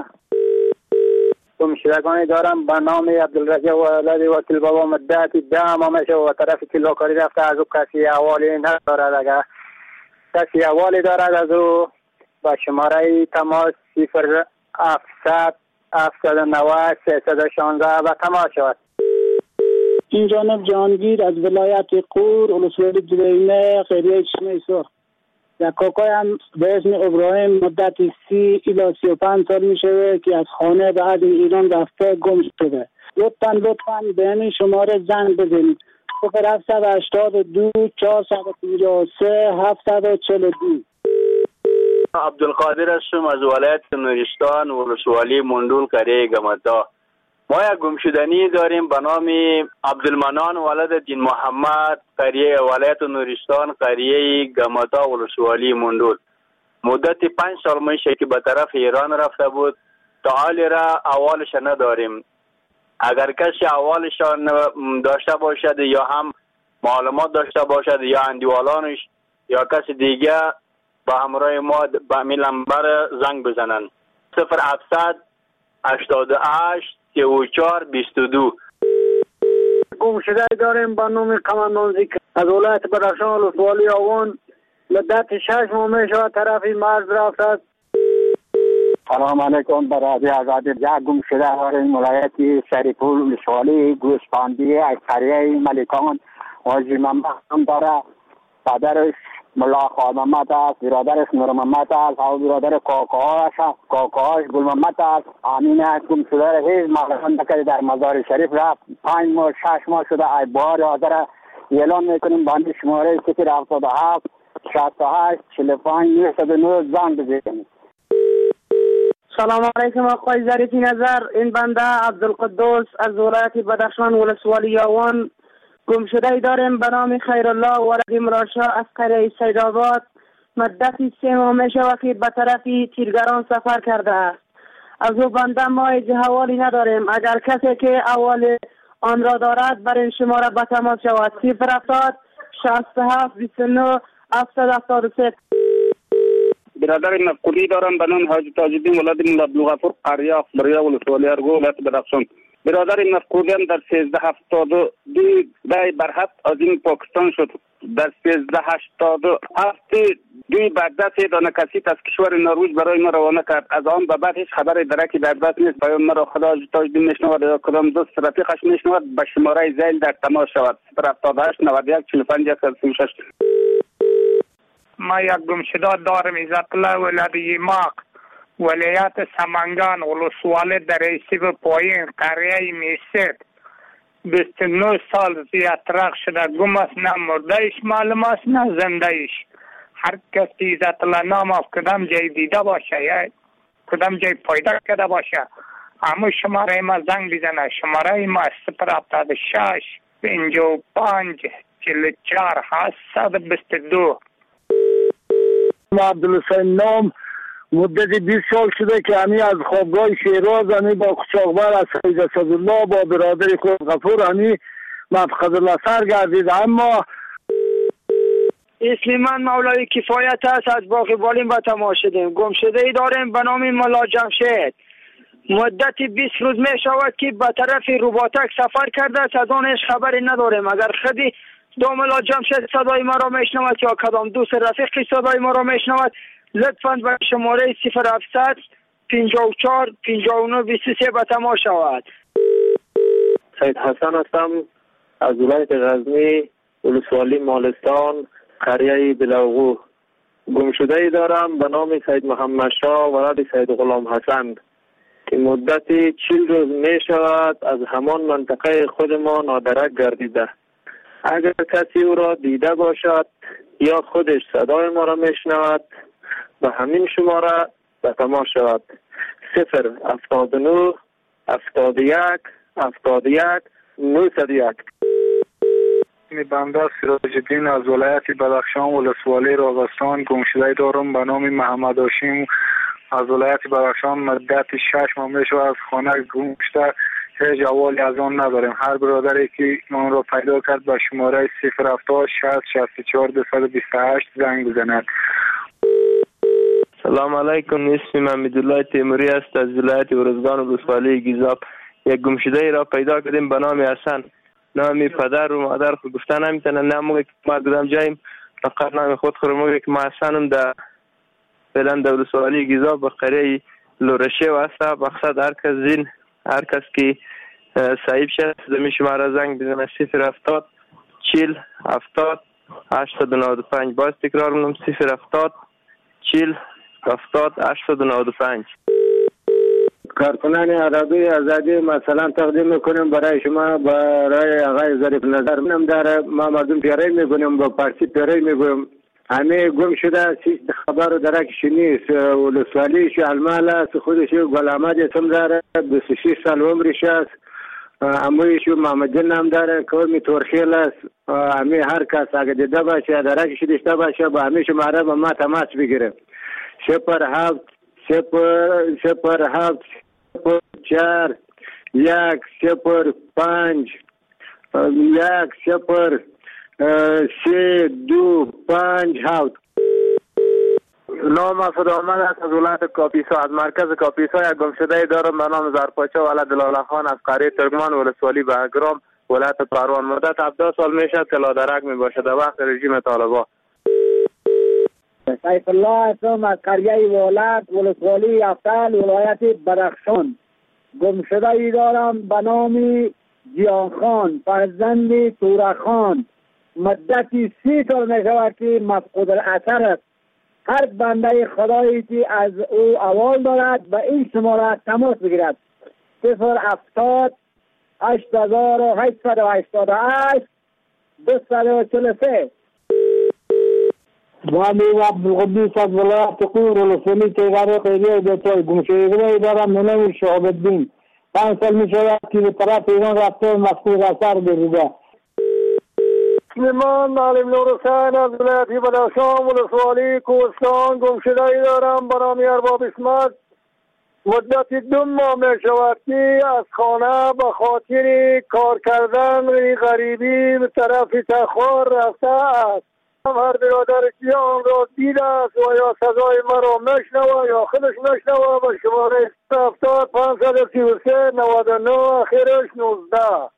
گمشدگانی دارم به نام عبدالرزاق ولد وکیل بابا. مدت ده ماه میشه و طرف کلاکاری رفته. از او کسی احوالی ندارد. اگر کسی احوالی دارد از او با شماره تماس صفر هفتصد هفتصد و نود سیصد و شانزده و تماس شود. این جانب جهانگیر از ولایت قور ولسوالی دوینه قریه چشمه سرخ. یک کاکای هم به اسم ابراهیم مدت سی الی سی و پنج سال می شده که از خانه به عدن ایران رفته گم شده. لطفاً لطفاً به همین شماره زنگ بزنید. صفر هفتصد و هشتاد و دو چهارصد و پنجاه و سه هفتصد و چهل و دو. عبدالقادر هستم از ولایت نورستان ولسوالی مندول قریه گمتا. ما یک گمشدنی داریم به نام عبدالمنان ولد دین محمد قریه ولایت نورستان قریه گمتا ولسوالی مندول. مدت پنج سال میشه که به طرف ایران رفته بود. تا حال را احوالش نداریم. اگر کسی احوالش داشته باشد یا هم معلومات داشته باشد یا اندیوالانش یا کسی دیگه با همراه ما به این نمبر زنگ بزنن. صفر هفتصد هشتاد و هشت سی و چهار بیست و دو. گمشده داریم به نام قمندان ذکر از ولایت بدخشان ولسوالی آوان. مدت شش ماه می شود طرف مرز رفته. سلام علیکم برادر آزادی. یک گمشده داریم ولایت سریپول ولسوالی گوسفندی از قریه ملکان. حاجی محمد هم داره. پدرش ملا خواه محمد است، برادرش نور محمد است، او برادر کاکاهاش است، کاکاهاش گل محمد است. امین است گمشده را هیچ معلوم نکرده در مزار شریف رفت. پنج ماه شش ماه شده. ای بار حاضر اعلان میکنیم با شماره صفر هفتاد و هفت شصت و هشت چهل و پنج نود و نه زنگ بزنید. سلام علیکم آقای ظریف نظر. این بنده عبدالقدوس از ولایت بدخشان ولسوالی یاوان. گمشده داریم به نام خیرالله ولد مراشا از قریه سیدآباد. مدت سه ماه می شود که به طرف تیرگران سفر کرده است. از او بنده ما هیچ حوالی نداریم. اگر کسی که اول آن را دارد بر این شماره به تماس شود. صفر هفتاد شصت و هفت بیست و نه هفتصد و هفتاد و سه. برادر مفقودی دارم به نام حاجی تاج الدین ولد مولا عبدالغفور قریه اخباریا ولسوالی ارگو ولایت بدخشان. برادر مفقودی هم در سیزده هفتاد و دو دای برحق از این پاکستان شد. در سیزده هشتاد و هفت دوی بغداد سه دانه کسی از کشور نروژ برای ما روانه کرد. از آن به بعد هیچ خبری درکی در دست نیست. پیام مرا خدا حاجی تاج الدین میشنود یا کدام دوست رفیقش میشنود به شماره زیل در تماس شود. صفر هفتاد و هشت نود و یک چهل و پنج صفر شش. ما یک گمشده دارم عزت الله ولادی ماق ولایت سمنگان ولسوالی در ایسیب پایین قریه میسید بیست و نه سال زیادترق شده. گم است نه مرده ایش معلوم است نه زنده ایش. هر کسی عزت الله نام از کدام جای دیده باشه یا کدام جای پیدا کرده باشه اما شماره ما زنگ بزنه. شماره ما صفر هفتاد و شش پنجاه و پنج چهل و چهار هشتصد و بیست و دو. عبدالحسین نام مدت بیست سال شده که همی از خوابگاه شیراز همی با قچاقبر از سید اسدالله با برادر خود غفور همی مفقد الله سر گردید. اما اسم من مولای کفایت است از باقی بالین به تماس شدیم. گم شده ای داریم به نام مولا جمشید. مدت بیست روز می شود که به طرف روباتک سفر کرده است. از آن هیچ خبری نداریم. اگر خودی دو مولا جمشید صدای ما را میشنود یا کدام دوست رفیقی صدای ما را میشنود لطفاً به شماره صفر هفتصد پنجاه و چهار پنجاه و نه بیست و سه به تماس شود. سید حسن هستم از ولایت غزنی ولسوالی مالستان قریه بلوغو. گم شده ای دارم به نام سید محمد شاه ولد سید غلام حسن که مدت چهل روز می شود از همان منطقه خود ما نادرک گردیده. اگر کسی او را دیده باشد یا خودش صدای ما را میشنود به همین شماره به تماس شود. صفر هفتاد و نه هفتاد و یک هفتاد و یک نهصد و یک. بنده سراج الدین از ولایت بدخشان ولسوالی راغستان گم شده دارم به نام محمد هاشم از ولایت بدخشان. مدت شش ماه میشه از خانه گم شده. هیچ احوالی از آن نداریم. هر برادری که من را پیدا کرد به شماره صفر هفتاد شصت شصت و چهار دویست و بیست و هشت زنگ بزند. سلام علیکم. اسمم حمیدالله تیموری است از ولایت ارزگان ولسوالی گیزاب. یک گمشده را پیدا کردیم به نام حسن. نام پدر و مادر خود گفتن نمیتونه. نموگه که ما کدام جاییم فقط نام خود خود موگه که ما حسنم در فعلا در ولسوالی گیزاب به قریه لورشه و هسته. مقصد هر کس زین هر کس که صاحب شد زمین شماره زنگ بزنه صفر هفتاد چهل هفتاد هشتصد و نود و پنج. باز تکرار میکنم صفر هفتاد چهل هفتاد هشتصد و نود و پنج. کارکنان عربی آزادی مثلا تقدیم میکنیم برای شما برای آقای ظریف نظر. من در ما مردم پیاری میکنیم با پارسی پیاری میگویم. همه گم شده هیچ خبر و درکش نیست. ولسوالیش المال است. خودش گل احمد اسم داره بیست و شش سال عمرش است. امویش محمد جن نام داره قومی تورخیل است. همه هر کس اگه دیده باشه درکش داشته باشه با همه شماره با ما تماس بگیره. صفر هفت صفر صفر هفت صفر چهار یک صفر پنج یک صفر سه دو پنج هفت. نام مسعود احمد است از ولایت کاپیسا. از مرکز کاپیسا یک گمشده دارم به نام زرپاچا ولد دلاله خان از قریه ترکمان ولسوالی بهگرام ولایت پروان. مدت هفده سال میشد که لادرک میباشد در وقت رژیم طالبان. سیف الله اسم از قریه ولد ولسوالی افتل ولایت بدخشان. گمشده ای دارم به نام جیان خان فرزند توره خان. مدتی سی سال می شود که مفقود الاثر است. هر بنده خدایی که از او اول دارد به این شماره تماس بگیرد. صفر هفتاد هشت هزار و هشتصد و هشتاد و هشت دویست و چهل و سه. وامی و عبدالقدوس از ولایت قور ولسوالی تیغار قیریه بیتوی. گمشده دارم به نام شعب الدین. پنج سال می شود که به طرف ایران رفته مفقود اثر گردیده. من معلم نور حسین از ولایت بدخشان ولسوالی کوهستان. گمشده ای دارم به نام ارباب اسمت مدت دو ماه می شود که از خانه به خاطر کار کردن غریبی به طرف تخار رفته است. هر برادر که آن را دیده است و یا صدای مرا مشنوه یا خودش مشنوه به شماره هفتاد پانصد و سی و سه نود و نه آخرش نوزده.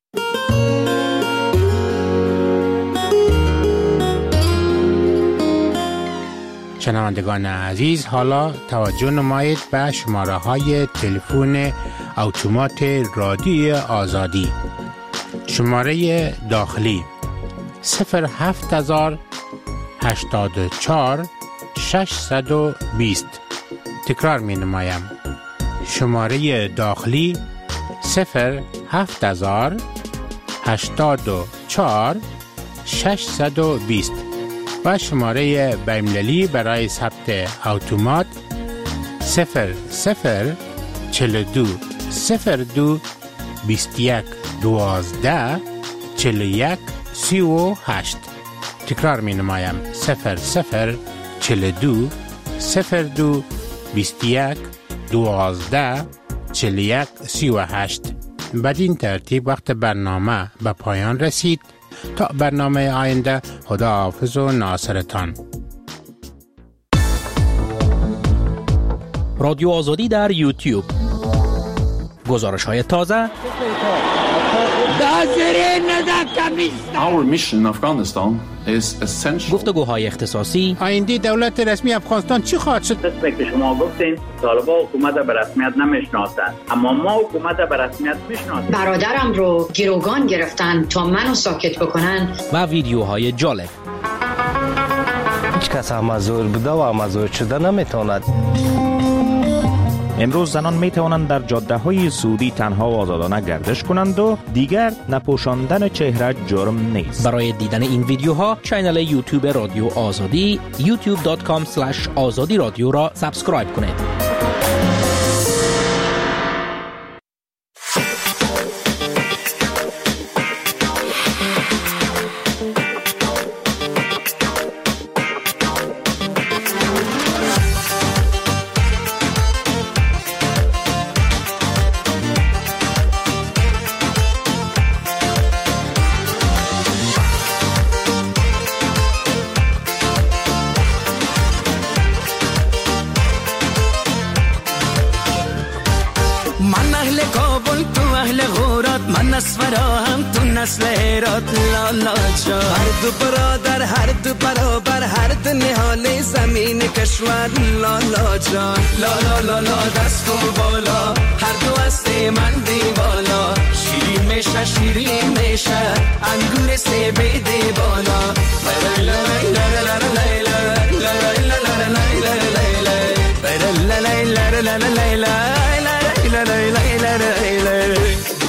شنوندگان عزیز، حالا توجه نمایید به شماره های تلفن اتومات رادیو آزادی. شماره داخلی صفر هفت هزار هشتاد و چهار ششصد و بیست. تکرار می نمایم. شماره داخلی صفر هفت هزار هشتاد و چهار ششصد و بیست و شماره بین‌المللی برای ثبت اتومات صفر صفر چهل و دو صفر دو بیست و یک دوازده چهل و یک سی و هشت. تکرار می نمایم. صفر صفر چهل و دو صفر دو بیست و یک دوازده چهل و یک سی و هشت. بدین ترتیب وقت برنامه به پایان رسید. تا برنامه آینده، خدا حافظ و ناصرتان. رادیو آزادی در یوتیوب. گزارش های تازه. Our mission in Afghanistan is essential. گفتگوهای اختصاصی. آینده دولت رسمی افغانستان چی خواهد شد؟ قسمی که شما گفتین طالبان حکومت به رسمیت نمیشناسند، اما ما حکومت به رسمیت میشناسیم. برادرم رو گروگان گرفتن تا منو ساکت بکنن. و ویدیوهای جالب. هیچ کس مزور بوده و مزور شده نمیتواند. امروز زنان می توانند در جاده های سعودی تنها و آزادانه گردش کنند و دیگر نپوشاندن چهره جرم نیست. برای دیدن این ویدیوها چینل یوتیوب رادیو آزادی یوتیوب دات کام اسلش آزادی رادیو را سابسکرایب کنید. نسل هرات لالا جا، هر دو برادر هر دو برابر، هر دو نهال زمین کشور لالا جا، لالا لالا دست و بالا، هر دو است من دیوالا، شیرین میشه شیرین میشه انگور سبیده بالا، لیلا لیلا لیلا لیلا لیلا لیلا.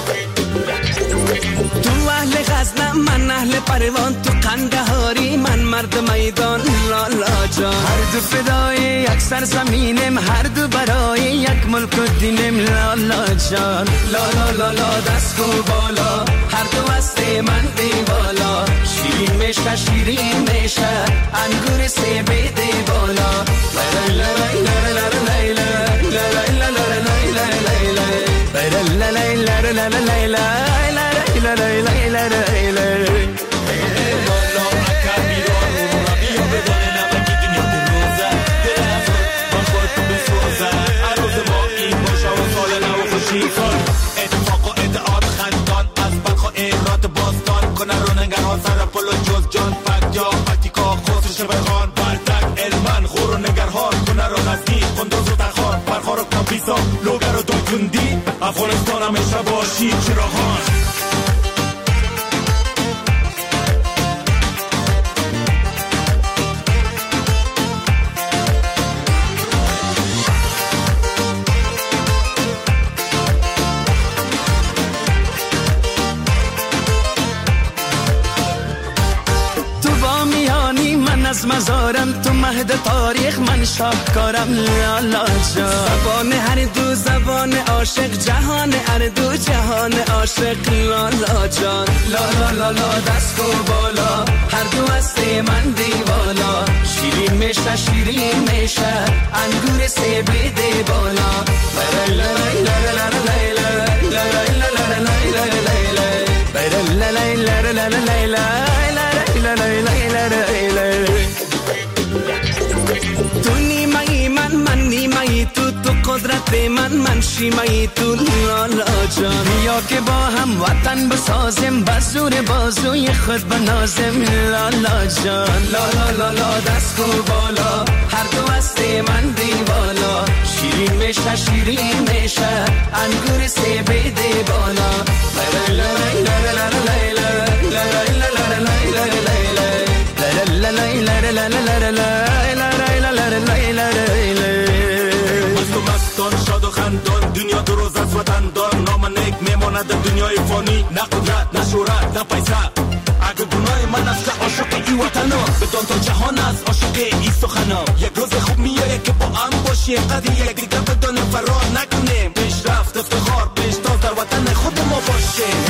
تو اهل غزنه من اهل پروان، تو قندهاری من مرد میدان لالا جان، هر دو فدای یک سرزمینم، هر دو برای یک ملک و دینم لالا جان، لالا لالا دست و بالا، هر دو است من دیوالا، شیرین میشه شیرین میشه انگور سبیده بالا، لیلا لیلا لیلا La la la la la la la akamiron rabiyo بدون نمکی دنیا روزه دلم با خود بسوزه عروض ما این باشه و سال نو خوشی کن اتفاق و اتعاد خندان از بلخ و ایرات باستان کنه روننگر ها سر پل و جز جان پک یا پکتیکا خسرش بخان بردک علمان خورونگر ها کنه رو نزدیک کندوز و تخار برخار و کامپیسا لوگر و دوکندی افغانستان همیشه باشی چراغان. از مزارم تو مهد تاریخ من شاهکارم لالا جا، زبان هر دو زبان عاشق، جهان هر دو جهان عاشق لالا جان، لالا لالا دست و بالا، هر دو از هست من دیوالا شیرین میشه شیرین میشه انگور سیب ده بالا لا لا لا لا لا لا لا تو نیمه من من نیمه تو تو قدرت من من شیمه تو لالا جان یا که با هم وطن بسازیم بزور بازوی خود بنازیم لالا جان لالا لالا دست کو بالا هر دو هست من دیوالا شیرین میشه شیرین میشه انگور سیب ده بالا لا لا لا لا مستان شاد و خندان دنیا دو روز از وطن دار نام نیک میماند دنیای فانی نه قدرت نه شهرت نه پیسه اگه گناه من است که عاشق ای وطنم بدان تا جهان است عاشق ای سخنم یک روز خوب میایه که با هم باشیم قدر یک دیگه بدانیم فرار نکنیم پیشرفت افتخار پیشتاز در وطن خود ما باشیم